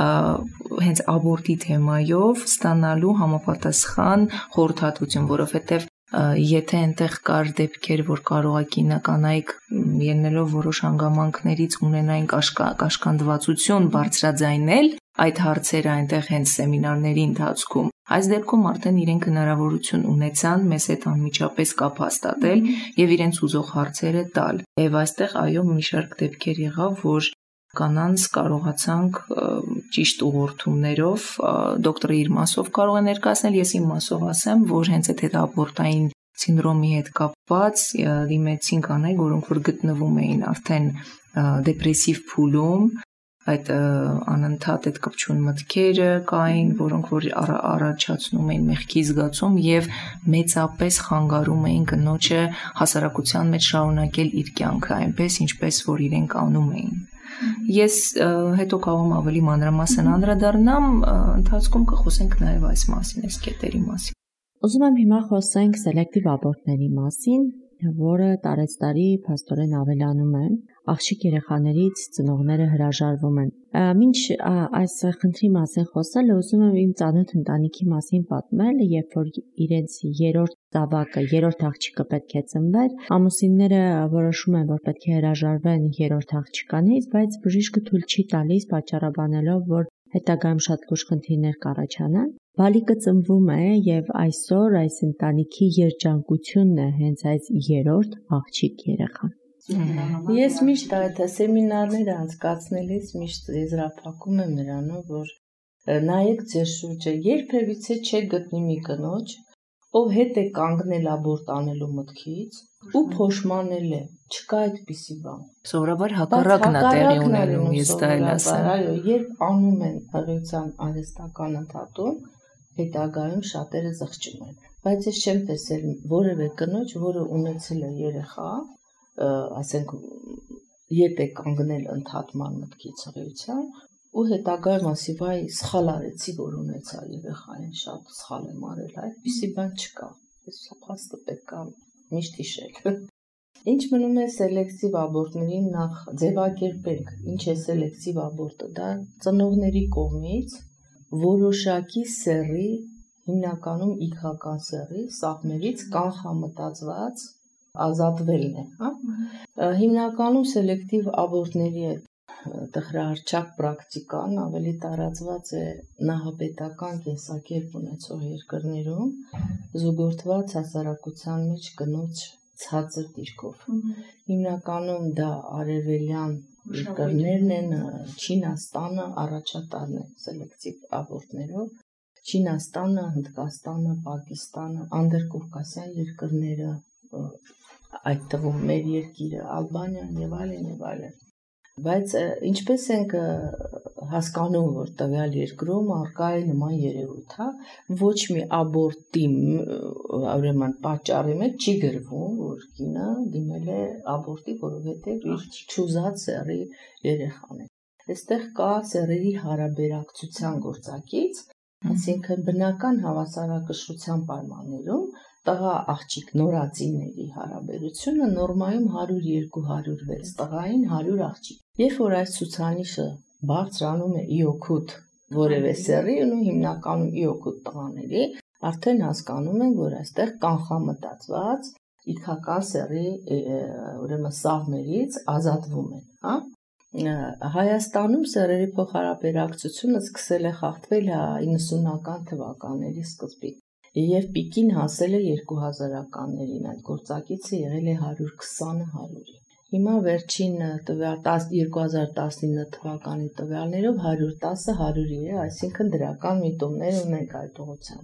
հենց աբորտի թեմայով ստանալու համապատասխան խորհրդատվություն, որովհետեւ եթե այնտեղ կար դեպքեր, որ կարող է կինականայք ելնելով որոշ հանգամանքներից ունենային կաշկանդվածություն բարձրաձայնել այդ հարցերը այնտեղ հենց սեմինարների ընթացքում, այս դեպքում արդեն իրենք հնարավորություն ունեցան մեզ հետ անմիջապես կապ հաստատել եւ իրենց ուզող հարցերը տալ։ Եվ այստեղ այո մի շարք դեպքեր եղավ, որ կանանց կարողացանք ճիշտ ուղղորդումներով դոկտորը իր մասով կարող է ներկայացնել, ես իմ մասով ասեմ, որ հենց այդ հետապորտային սինդրոմի հետ կապված դիմեցին կանայք, որոնք որ գտնվում էին արդեն դեպրեսիվ փուլում, այդ անընդհատ այդ կպչուն մտքերը կային, որոնք որ առաջացնում էին մեղքի զգացում եւ մեծապես խանգարում էին կնոջը հասարակության մեջ շարունակել իր կյանքը այնպես, ինչպես որ իրենք անում էին։ Ես հետո կարող եմ ավելի մանրամասն անդրադառնամ, ընթացքում կխոսենք նաեւ այս մասին, այս կետերի մասին։ Ուզում եմ հիմա խոսենք սելեկտիվ աբորտների մասին, որը տարեցտարի փաստորեն ավելանում է։ Աղջիկ երեխաներից ծնողները հրաժարվում են։ Մինչ այս խնդրի մասին խոսելը, ուզում եմ իմ ծանոթ ընտանիքի մասին պատմել, երբ որ իրենց երրորդ զավակը, երրորդ աղջիկը պետք է ծնվեր, ամուսինները որոշում են, որ պետք է հրաժարվեն երրորդ աղջկանից, բայց բժիշկը թույլ չի տալիս, պատճառաբանելով, որ հետագայում շատ լուրջ խնդիրներ կառաջանան։ Բալիկը ծնվում է եւ այսօր այս ընտանիքի երջանկությունն է հենց այս երրորդ աղջիկ երեխան։ Ես միշտ այդ սեմինարները անցկացնելիս միշտ եզրափակում եմ նրանով, որ նայեք ձեր շուրջը, երբևիցե չեք գտնի մի կնոջ, ով հետ է կանգնել աբորտ անելու մտքից ու փոշմանել է, չկա այդպիսի բան։ Սովորաբար հակառակն է տեղի ունենում, ես դա էլ ասեմ։ Այո, երբ անում են հղիության արհեստական ընդհատում, հետագայում շատերը զղջում են։ Բայց ես չեմ տեսել որևէ կնոջ, որը ունեցել է երեխա, ասենք ետ է կանգնել ընդհատման մտքից հղիության ու հետագայում ասի, վայ, սխալ արեցի, որ ունեցա երեխային, շատ սխալ եմ արել, այդպիսի բան չկա։ Այս փաստը պետք է միշտ հիշել։ Ինչ մնում է սելեկտիվ աբորտներին, նախ ձևակերպենք, ինչ է սելեկտիվ աբորտը, դա ծնողների կողմից որոշակի սեռի, հիմնականում իգական սեռի, սաղմերից կանխամտածված ազատվելն է, հա։ Հիմնականում սելեկտիվ աբորտների այդ տխրահարճակ պրակտիկան ավելի տարածված է նահապետական կենսակերպ ունեցող երկրներում, զուգորդված հասարակության մեջ կնոջ ցածր դիրքով։ Հիմնականում դա արևելյան երկրներն են, Չինաստանը առաջատարն է սելեկտիվ աբորտներով, Չինաստանը, Հնդկաստանը, Պակիստանը, անդրկովկասյան երկրները, այդ թվում մեր երկիրը, Ալբանիան եւ այլն։ Բայց ինչպես ենք հասկանում, որ տվյալ երկրում առկա է նման երևույթ, հա, ոչ մի աբորտի, ուրեմն պատճառի մեջ չի գրվում, որ կինը դիմել է աբորտի, որովհետև իր չուզած սեռի երեխան է։ Այստեղ կա սեռերի հարաբերակցության գործակից, այսինքն բնական հավասարակշռության պայմաններում տղա աղջիկ նորածինների հարաբերությունը նորմայում 100-206, տղային 100 աղջիկ։ Երբ որ այս ցուցանիշը բարձրանում է իօգուտ որևէ սեռի, ու հիմնականում իօգուտ տղաների, արդեն հասկանում են, որ այստեղ կանխամտածված իգական սեռի, ուրեմն սաղմերից ազատվում են, հա։ Հայաստանում սեռերի փոխհարաբերակցությունը սկսել է խախտվել 90-ական թվականների սկզբին եւ պիկին հասել է 2000-ականներին, այդ գործակիցը եղել է 120-100-ի։ Հիմա վերջին տվյալ 2019 թվականի տվյալներով 110-100-ի է, այսինքն դրական միտումներ ունենք այդ ուղղությամբ։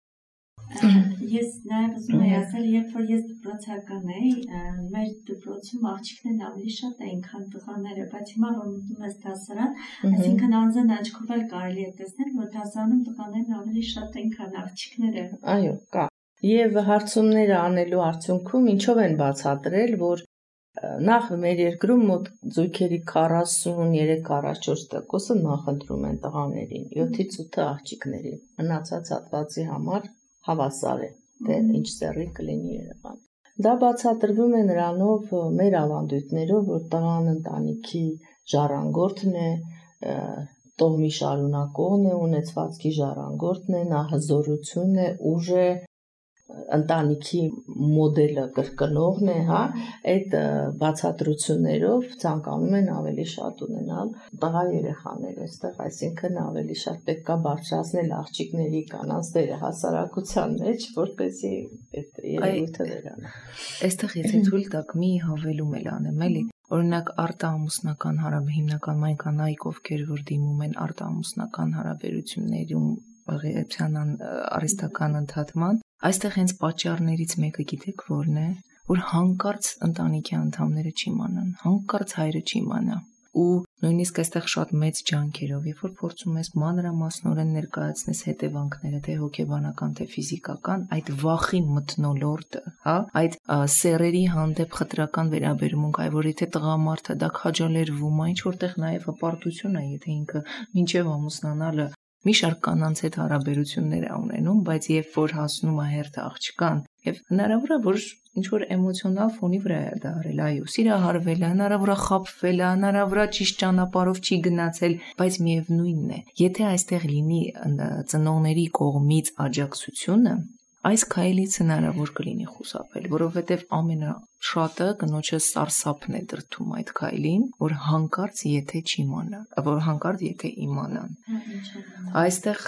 Ես նաև ուզում եի ասել, երբ որ ես դպրոցական էի, մեր դպրոցում աղջիկներն ավելի շատ էին, քան տղաները, բայց հիմա որ մտնում ես դասարան, այսինքն անձն աչքով էլ կարելի է տեսնել, որ դասարանում տղաներն ավելի շատ են, քան աղջիկները։ Այո, կա։ Եվ հարցումները անելու արդյունքում ինչով են բացատրել, որ նախ մեր երկրում մոտ զույգերի 43-44%-ը նախընտրում են տղաներին, 7-ից 8-ը աղջիկներին, մնացած հատվածի համար հավասար է, թե ինչ սեռի կլինի երեխան։ Դա բացատրվում է նրանով մեր ավանդույթներով, որ տղան ընտանիքի ժառանգորդն է, տոհմի շարունակողն է, ունեցվածքի ժառանգորդն է, նա հզորությունն է, ուժ է, ընտանիքի մոդելը կրկնողն է, հա, այդ բացատրություններով ցանկանում են ավելի շատ ունենալ տղա երեխաներ այստեղ, այսինքն ավելի շատ պետք է բարձրացնել աղջիկների կանանց դերը հասարակության մեջ, որպեսզի այդ երևույթը վերանա։ Այստեղ եթե թույլ տաք մի հավելում էլ անեմ, էլի, Օրինակ արտահամուսնական հիմնական այն կանայք, ովքեր որ դիմում են արտահամուսնական հարաբերություններում արհեստական ընդհատման, այստեղ հենց պատճառներից մեկը գիտեք որն է, որ հանկարծ ընտանիքի անդամները չիմանան, հանկարծ հայրը չիմանա։ Ու նույնիսկ այստեղ շատ մեծ ջանքերով, երբ որ փորձում ես մանրամասնորեն ներկայացնես հետևանքները, թե հոգեբանական, թե ֆիզիկական, այդ վախի մթնոլորտը, այդ սեռերի հանդեպ խտրական վերաբերմունք, այ որ եթե տղամարդը դա քաջալերվում է, ինչ որտեղ նաև հպարտություն է, եթե ինքը մինչև ամուսնանալը մի շարք կանանց հետ հարաբերություններ է ունենում, բայց երբ որ հասնում է հերթը աղջկան, եւ հնարավոր է որ ինչ որ էմոցիոնալ ֆոնի վրա է դա արել, այո, սիրահարվել է, հնարավոր է խաբվել է, հնարավոր է ճիշտ ճանապարհով չի գնացել, բայց միևնույնն է, եթե այստեղ լինի ծնողների կողմից աջակցությունը, այս քայլից հնարավոր կլինի խուսափել, որովհետև ամենաշատը կնոջը սարսափն է դրդում այդ քայլին, որ հանկարծ եթե չիմանա, որ հանկարծ եթե իմանան։ Այստեղ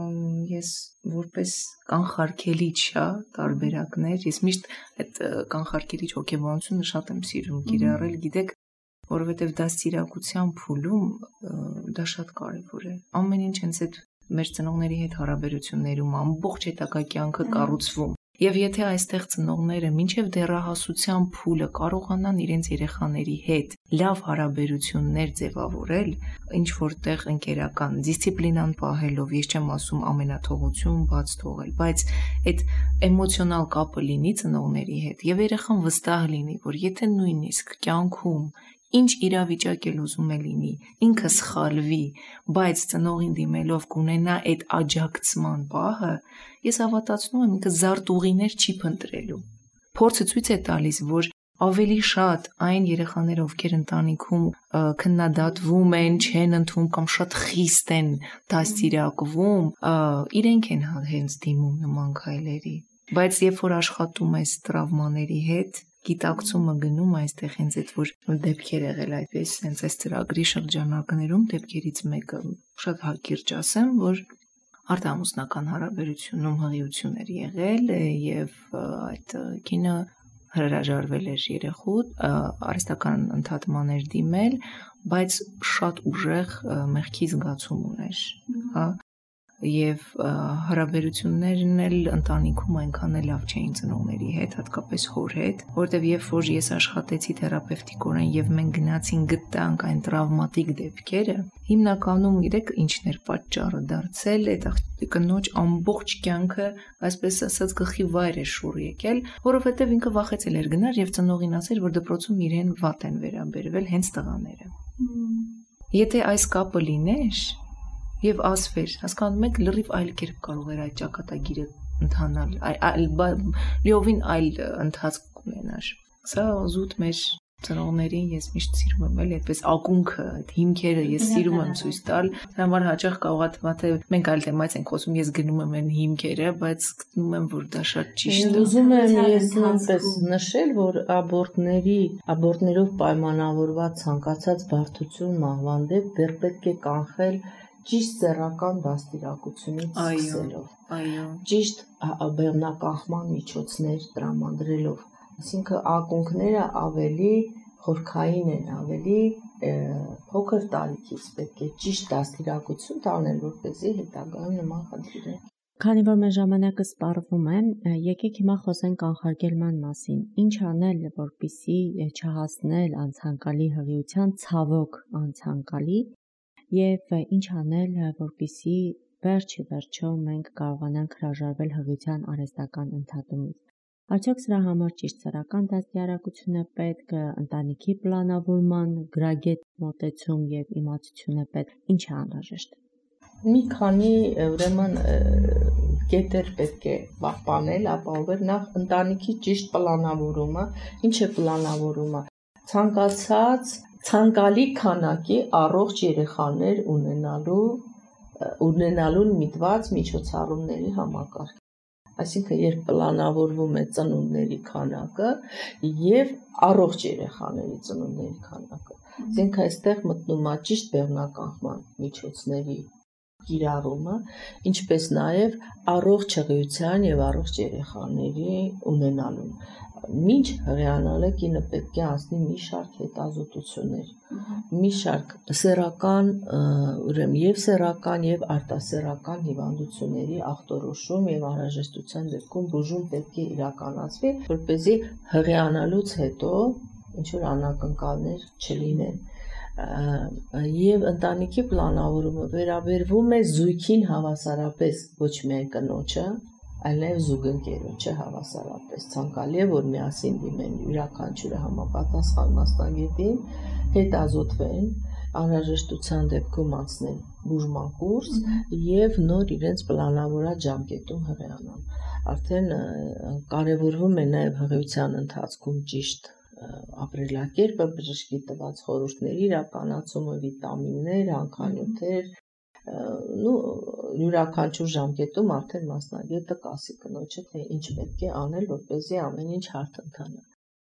ես որպես կանխարգելիչ, տարբերակներ, ես միշտ այդ կանխարգելիչ հոգեբանությունը շատ եմ սիրում կիրառել, գիտեք, որովհետև դաստիարակության փուլում դա շատ կարևոր է։ Ամեն ինչ հենց այդ մեր ծնողների հետ հարաբերություններում ամբողջ հետագա կյանքը կառուցվում։ Եվ եթե այստեղ ծնողները մինչև դեռահասության փուլը կարողանան իրենց երեխաների հետ լավ հարաբերություններ ձևավորել, ինչ որտեղ ընկերական դիսցիպլինան պահելով, ես չեմ ասում ամենաթողություն բաց թողել, բայց այդ էմոցիոնալ կապը լինի ծնողների հետ եւ երեխան վստահ լինի, որ եթե նույնիսկ կյանքում ինչ իրավիճակ էլ ուզում է լինի, ինքը սխալվի, բայց ծնողին դիմելով կունենա այդ աջակցման պահը, ես հավատացնում եմ ինքը զարդ ուղիներ չի փնտրելու։ Փորձը ցույց է տալիս, որ ավելի շատ այն երեխաները, ովքեր ընտանիքում քննադատվում են, չեն ընդունում կամ շատ խիստ են դաստիարակվում, իրենք են հենց դիմում նման քայլերի։ Բայց երբ որ աշխատում ես տրավմաների հետ, գիտակցումը գնում այստեղ հենց այդ որ դեպքեր եղել այդպես հենց այս ծրագրի շրջանակներում դեպքերից մեկը շատ հակիրճ ասեմ, որ արտահամուսնական հարաբերությունում հղիություն էր եղել եւ այդ կինը հրաժարվել էր երեխու, արհեստական ընդհատման էր դիմել, բայց շատ ուժեղ մեղքի զգացում ուներ, եւ հարաբերություններն էլ ընտանիքում այնքան էլ լավ չէին ծնողների հետ, հատկապես հոր հետ, որտեվ երբ որ ես աշխատեցի թերապևտիկորեն եւ մենք գնացին գտանք այն տրավմատիկ դեպքերը, հիմնականում գիտեք ինչն էր պատճառը դարձել, այդ կնոջ ամբողջ կյանքը, այսպես ասած, գլխի վայր է շուռ եկել, որովհետեւ ինքը վախեցել էր գնար եւ ծնողին ասել, որ դպրոցում իրեն վատ են վերաբերվել հենց տղաները։ Եթե այս կապը լիներ եւ ասվեր, հասկանում եք, լրիվ այլ կերպ կարող էր այդ ճակատագիրը ընթանալ, լիովին այլ ընթացք ունենար։ Սա զուտ մեր ծնողներին ես միշտ սիրում եմ էլի այդպես ակունքը, այդ հիմքերը ես սիրում եմ ցույց տալ, համար հաճախ կարող է թե մենք այլ թեմայից ենք խոսում, ես գնում եմ այն հիմքերը, բայց գտնում եմ, որ դա շատ ճիշտ է։ Ուզում եմ ես նույնպես նշել, որ աբորտներով պայմանավորված ցանկացած բարդություն մահվանդեպ դեռ պետք է կանխել ճիշտ սեռական դաստիարակությունից սկսելով, ճիշտ բեղմնականխման միջոցներ տրամադրելով, այսինքն ակունքները ավելի խորքային են, ավելի փոքր տարիքից պետք է ճիշտ դաստիարակություն տանել, որպեսզի հետագայում նման խնդիրներ։ Քանի որ մեր ժամանակը սպառվում է, եկեք հիմա խոսենք կանխարգելման մասին։ Ինչ անել, որպեսզի չհասնել անցանկալի հղիության, ցավոք անցանկալի, եւ ինչ անել, որպեսզի վերջի վերջո մենք կարողանանք հրաժարվել հղիության արհեստական ընդհատումից։ Արդյոք սրա համար ճիշտ սեռական դաստիարակություն է պետք, ընտանիքի պլանավորման գրագետ մոտեցում եւ իմացություն է պետք, ինչ է անհրաժեշտ։ Մի քանի ուրեմն կետեր պետք է պահպանել, ապահովել նախ ընտանիքի ճիշտ պլանավորումը, ինչ է պլանավորումը, ցանկալի քանակի առողջ երեխաներ ունենալուն միտված միջոցառումների համակարգ։ Այսինքն երբ պլանավորվում է ծնունդների քանակը եւ առողջ երեխաների ծնունդների քանակը, այսինքն այստեղ մտնում է ճիշտ բեղմնականխման միջոցների կիրառումը, ինչպես նաև առողջ հղիության եւ առողջ երեխաների ունենալուն։ Մինչ հղիանալը կինը պետք է անցնի մի շարք հետազոտություններ, մի շարք սեռական, ուրեմն եւ սեռական եւ արտասեռական հիվանդությունների ախտորոշում եւ անհրաժեշտության դեպքում բուժում պետք է իրականացվի, որպեսզի հղիանալուց հետո ինչ որ անակնկալներ չլինեն։ Եվ ընտանիքի պլանավորումը վերաբերվում է զույգին հավասարապես, ոչ միայն կնոջը, այլ նաև զուգընկերոջը հավասարապես։ Ցանկալի է, որ միասին դիմեն յուրաքանչյուրը համապատասխան մասնագետին, հետազոտվեն, անհրաժեշտության դեպքում անցնեն բուժման կուրս եւ նոր իրենց պլանավորած ժամկետում հղիանան։ Արդեն կարևորվում է նաև հղիության ընթացքում ճիշտ ապրելակերպը, բժշկի տված խորհուրդների իրականացումը, վիտամիններ, հանքանյութեր, յուրաքանչյուր ժամկետում արդեն մասնագետը կասի կնոջը, թե ինչ պետք է անել, որպեսզի ամեն ինչ հարթ ընթանա։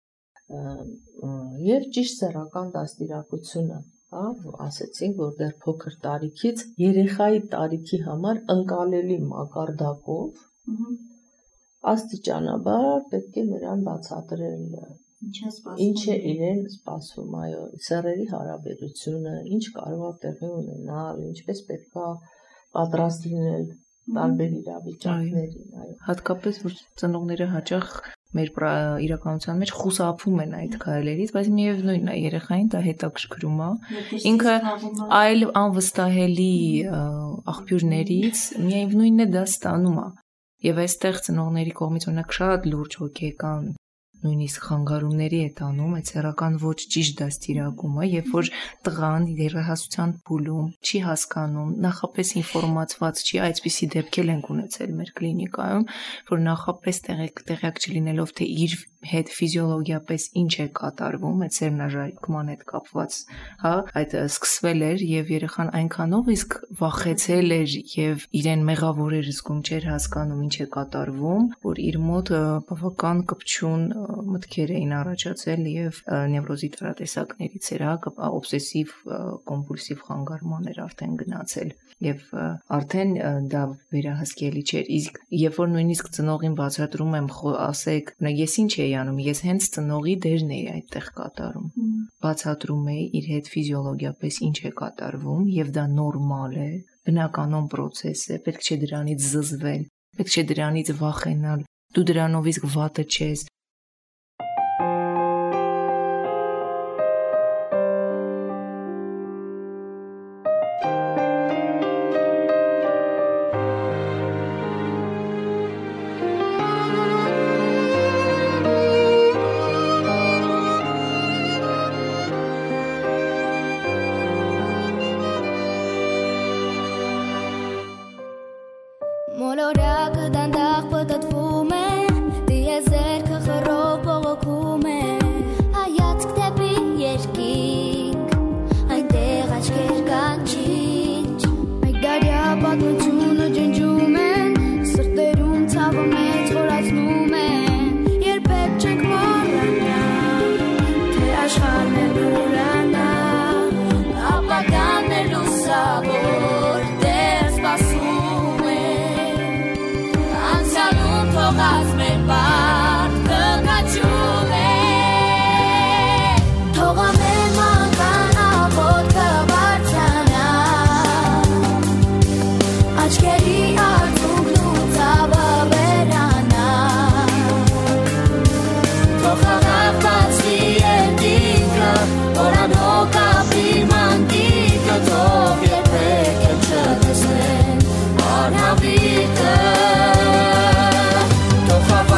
Եվ ճիշտ սեռական դաստիարակությունը, ասեցինք, որ դեռ փոքր տարիքից երեխայի տարիքի համար ընկալելի մակարդակով աստիճանաբար պետք է նրան բացատրել ինչ է իրեն սպասվում, այո, սեռերի հարաբերությունը, ինչ կարող է տեղի ունենալ, ինչպես պետք է պատրաստ լինել տարբեր իրավիճակներին, այո։ Հատկապես որ ծնողները հաճախ մեր իրականության մեջ խուսափում են այդ քայլերից, բայց միևնույնն է, երեխային դա հետաքրքրում է։ Ինքը այլ անվստահելի աղբյուրներից միևնույնն է դա ստանում է։ Եվ այստեղ ծնողների կողմից օրինակ շատ լուրջ հոգեկան նույնիսկ խանգարումների է տանում այդ սեռական ոչ ճիշտ դաստիարակումը, երբ որ տղան երեխասության փուլում չի հասկանում, նախապես ինֆորմացված չի, այսպիսի դեպքեր ենք ունեցել մեր կլինիկայում, որ նախապես տեղյակ չլինելով, թե իր հետ ֆիզիոլոգիապես ինչ է կատարվում, այդ սերմնաժայթքման հետ կապված, այդ սկսվել էր եւ երեխան այնքանով իսկ վախեցել էր եւ իրեն մեղավոր էր զգում, չէր հասկանում ինչ է կատարվում, որ իր մոտ բավական կպչուն մտքեր էին առաջացել եւ նևրոզի տարատեսակներից էր, օբսեսիվ կոմպուլսիվ խանգարման էր արդեն գնացել եւ արդեն դա վերահսկելի չէր։ Իսկ երբ որ նույնիսկ ծնողին բացատրում եմ, ասեք, ես ինչ էի անում, ես հենց ծնողի դերն էի այդտեղ կատարում։ Բացատրում էի իր հետ ֆիզիոլոգիապես ինչ է կատարվում եւ դա նորմալ է, բնականon process է, պետք չէ դրանից զզվել, պետք չէ դրանից վախենալ, դու դրանով իսկ վատը չես։ Մոլորակը դանդաղ պտտվում է, դիեզերքը խռով բողոքում է, հայացք դեպի երկինք, այնտեղ աչքեր կանչինչ, մեկ դարյա պատմությունը ջնջում են, սրտերում ցավը մեծ խորացնում են, երբեք չենք մոռանա, թե աշխարհն է լուրանա, ապագան է լուսավոր, դեռ սպասում Թողած մեր բարդ կգաչում է Թող ամեն մանկան աղոտքը բարձրանա Աչքերի արցունքն ու ցավը վերանա Թող խաղաղ բացվի երկինքը Օրանոք ապրի մանկիկը Թող երբեք էլ չտեսնեն անհավիտը Թող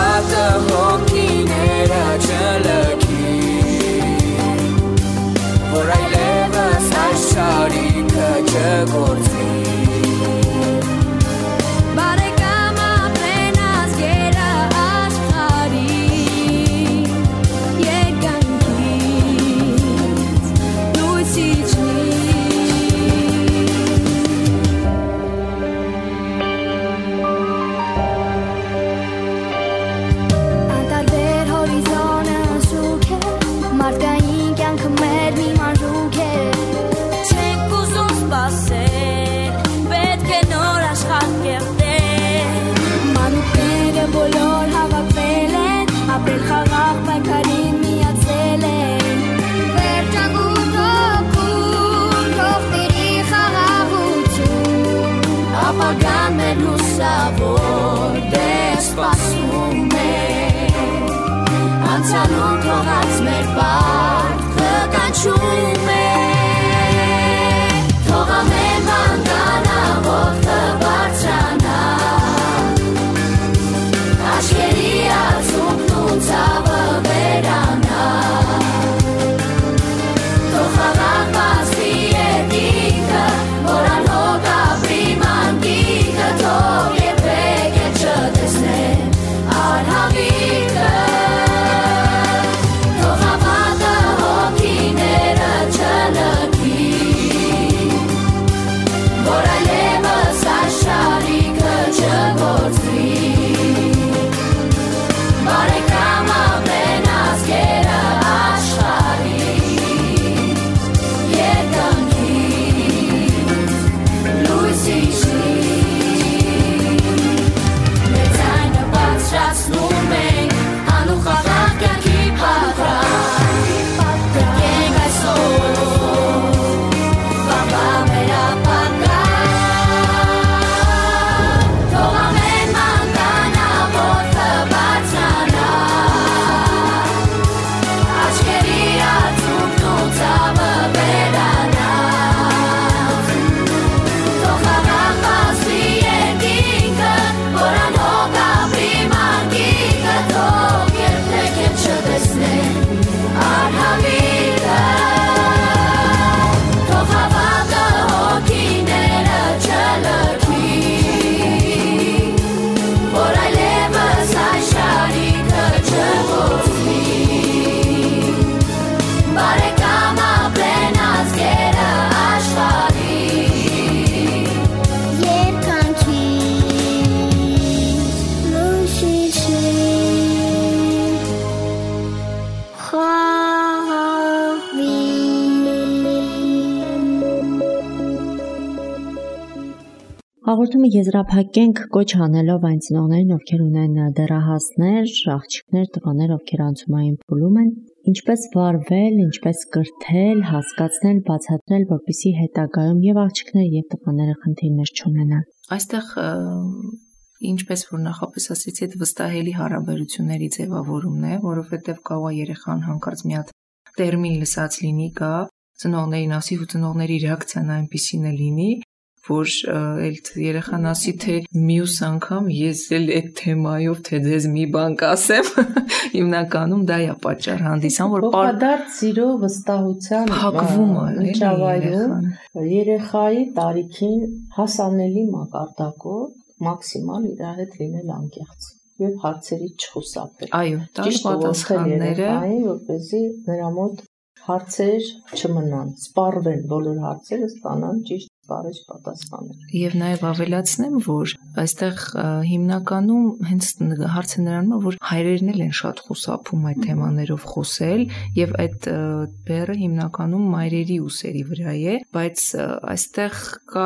Անում թողած մեր պարտքը կանչում է Թող ամեն բան կանա ոտքը բարձրանա Աչքերի ածուկն ու ցավը վերանա Թող խաղաղ բացվի երկինքը որ անհոգ ապրի մանկիկը Թող երբեք էլ չտեսնեն անհավիկը Թող հավատը հոգիները չլքի Որ այլևս այս շարիքը չգործվի Բարեկամ ամեն ազգերը աշխարհի Երկնքից լույս իջնի Մեր ձայնը բարձրացնում ենք անուխաղաղ կյանքի պատրաստ Գրկենք այսօր վաղվա մեր ապագան Թող ամեն բան կանա ոտքը բարձրանա Աչքերի ածուկն ու ցավը վերանա Թող խաղաղ բացվի երկինքը որ անհոգ ապրի մանկիկը Թող երբեք էլ չտեսնեն անհավիկը Թող հավատը հոգիները չլքի Որ այլևս այս շարիքը չգործվի Բարեկամ ապրեն ազգերը աշխարհի Երկնքից լույս իջնի Խաղաղվի Հաղորդումը եզրափակենք կոչ անելով այն ծնողներին, ովքեր ունեն դեռահասներ, աղջիկներ, տղաներ, ովքեր անցումային փուլում են, ինչպես վարվել, ինչպես կրթել, հասկացնել, բացատրել, որպեսզի հետագայում եւ աղջիկները եւ տղաները խնդիրներ չունենան։ Այստեղ ինչպես որ նախապես ասեցի, այդ վստահելի հարաբերությունների ձևավորումն է, որովհետև կարող է երեխան հանկարծ մի հատ տերմին լսած լինի, գա ծնողներին ասի ու ծնողների ռեակցիան այնպիսին է լինի, որ էլ երեխան ասի, թե մյուս անգամ ես էլ այդ թեմայով թե ձեզ մի բան կասեմ, հիմնականում դա է պատճառ հանդիսան, որ փոխադարձ սիրո վստահության փակվում է միջավայրում երեխայի տարիքին հասանելի մակարդակով մաքսիմալ իր հետ լինել անկեղծ եւ հարցերից չխուսափել։ Այո, տալ պատասխանները, որպեսզի նրա մոտ հարցեր չմնան, սպառվեն բոլոր հարցերը, ստանան ճիշտ բարեջ պատասխաններ։ Եվ նաև ավելացնեմ, որ այստեղ հիմնականում հենց հարցը նրանում է, որ հայրերն էլ են շատ խուսափում այդ թեմաներով խոսել, եւ այդ բեռը հիմնականում մայրերի ուսերի վրա է, բայց այստեղ կա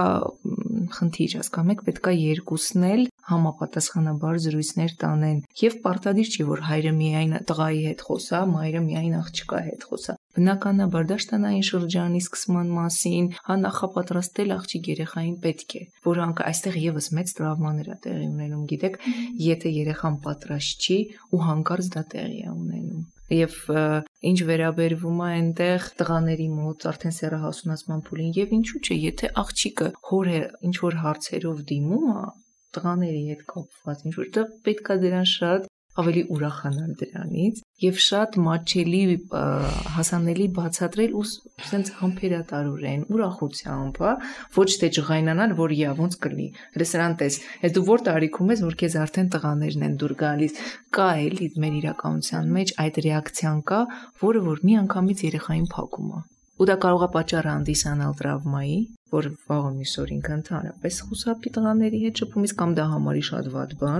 խնդիր, հասկանու՞մ եք, պետք է երկուսն էլ համապատասխանաբար զրույցներ տանեն եւ պարտադիր չի որ հայրը միայն տղայի հետ խոսա, մայրը միայն աղջկա հետ խոսա։ Բնականաբար դաշտանային շրջանի սկսման մասին նախապատրաստել աղջիկ երեխային պետք է, որոնք այստեղ եւս մեծ տրավմաներ է տեղի ունենում, գիտեք, եթե երեխան պատրաստ չի ու հանկարծ դա տեղի է ունենում։ Եվ ինչ վերաբերվում է այնտեղ տղաների մոտ արդեն սեռահասունացման փուլին եւ ինչու՞ չէ, եթե աղջիկը հորը ինչ որ հարցերով դիմում է տղաների հետ կապված, ինչ որ դա պետք է դրան շատ ավելի ուրախանալ դրանից եւ շատ մատչելի հասանելի բացատրել ու sense համբերատարորեն ուրախությամբ, հա, ոչ թե ջղայնանալ, որ իա ոնց կլինի։ Լսրան տես, ես դու որ տարիքում ես, որ քեզ արդեն տղաներն են դուր գալիս, կա էլի մեր իրականության մեջ այդ ռեակցիան կա, որը որ մի անգամից երեխային փակում է։ Ու դա կարող է պատճառ հանդիսանալ տրավմայի, որ վաղ մյուս օր ինքը ընդհանրապես խուսափի տղաների հետ շփումից կամ դա համարի շատ վատ բան,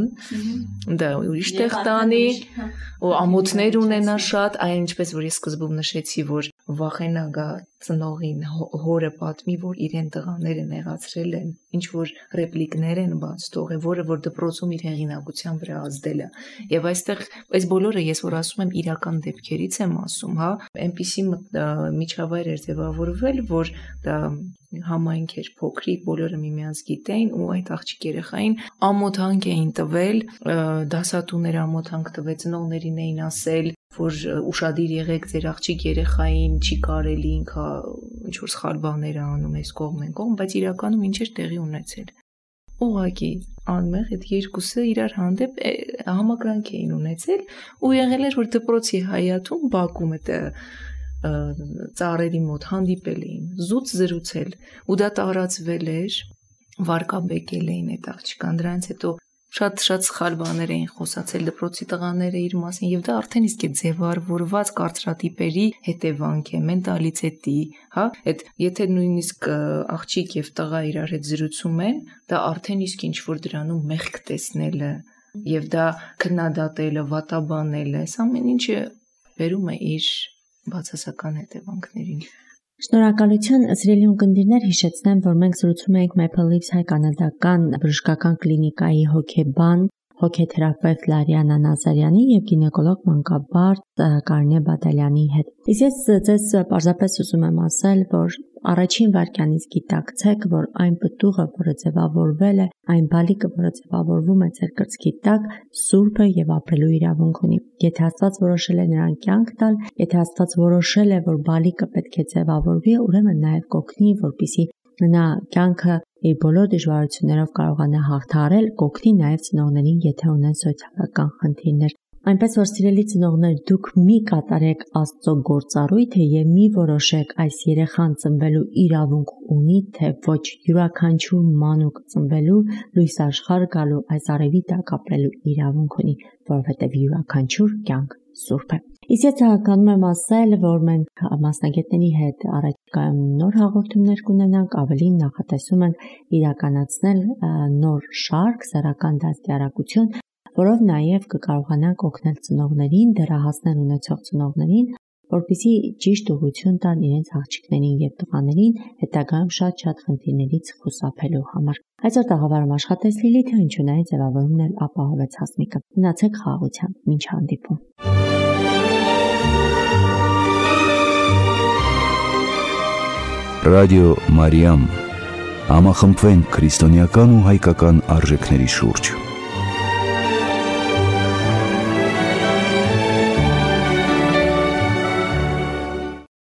դա ուրիշ տեղ տանի, ու ամոթներ ունենա շատ, այն ինչպես որ ես սկզբում նշեցի, որ վախենա գա ծնողին հորը պատմի, որ իրեն տղաները նեղացրել են, ինչ որ ռեպլիկներ են բաց թողել, որը որ դպրոցում իր հեղինակության վրա ազդել է։ Եվ այստեղ այս բոլորը ես որ ասում եմ իրական դեպքերից եմ ասում, հա, այնպիսի միջավայր էր ձևավորվել, որ դա համայնք էր փոքրիկ, բոլորը միմյանց գիտեին ու այդ աղջիկ երեխային ամոթանք էին տվել, դասատուները ամոթանք տվել, ծնողներին էին ասել, որ ուշադիր եղեք ձեր աղջիկ երեխային, չի կարելի ինքա ինչ որ սխալ բաներ անում, այս կողմ են կողմ, բայց իրականում ինչ էր տեղի ունեցել։ Ուղղակի անմեղ այդ երկուսը իրար հանդեպ համակրանք էին ունեցել ու եղել էր, որ դպրոցի հայաթում բակում այդ ծառերի մոտ հանդիպել էին, զուտ զրուցել ու դա տարածվել էր, վարկաբեկել էին այդ աղջկան, դրանից հետո շատ սխալ բաներ էին խոսացել դպրոցի տղաները իր մասին եւ դա արդեն իսկ է ձևավորված կարծրատիպերի հետևանք է, մենտալիտետի, հա, այդ եթե նույնիսկ աղջիկ եւ տղա իրար հետ զրուցում են, դա արդեն իսկ ինչ որ դրանում մեղք տեսնելը եւ դա քննադատելը, վատաբանելը, այս ամեն ինչը վերում է իր բացասական հետևանքներին։ Շնորհակալություն, սիրելի ունկնդիրներ, հիշեցնեմ, որ մենք զրուցում ենք Maple Leafs հայ-կանադական բժշկական կլինիկայի հոգեբան, հոգեթերապևտ Լարիանա Նազարյանի եւ գինեկոլոգ մանկաբարձ Կարինե Բադալյանի հետ։ Իսկ ես ձեզ պարզապես ուզում եմ ասել, որ առաջին վայրկյանից գիտակցեք, որ այն պտուղը, որը ձևավորվել է, այն բալիկը, որը ձևավորվում է ձեր կրծքի տակ, սուրբ է եւ ապրելու իրավունք ունի։ Եթե Աստված որոշել է նրան կյանք տալ, եթե Աստված որոշել է, որ բալիկը պետք է ձևավորվի, ուրեմն նաեւ կօգնի, որպեսզի նա կյանքը իր բոլոր դժվարություններով կարողանա հաղթահարել, կօգնի նաեւ ծնողներին, եթե ունեն սոցիալական խնդիրներ։ Այնպես որ սիրելի ծնողներ, դուք մի կատարեք Աստծո գործառույթը եւ մի որոշեք այս երեխան ծնվելու իրավունք ունի, թե ոչ, յուրաքանչյուր մանուկ ծնվելու, լույս աշխարհ գալու, այս արևի տակ ապրելու իրավունք ունի, որովհետեւ յուրաքանչյուր կյանք սուրբ է։ Իսկ ես ցանկանում եմ ասել, որ մենք մասնագետների հետ առաջիկայում նոր հաղորդումներ կունենանք, ավելին նախատեսում ենք իրականացնել նոր շարք սեռական դաստիարակություն, որով նաև կկարողանանք օգնել ծնողներին, դեռահասներ ունեցող ծնողներին, որպեսզի ճիշտ ուղղություն տան իրենց աղջիկներին եւ տղաներին հետագայում շատ խնդիրներից խուսափելու համար։ Այսօր տաղավարում աշխատեց Լիլիթը, ինչունայի ձևավորումն էլ ապահովեց Հասմիկը։ Մնացեք խաղաղությամբ, մինչ հանդիպում։ Ռադիո Մարիամ, համախմբվենք քրիստոնեական ու հայկական արժեքների շուրջ։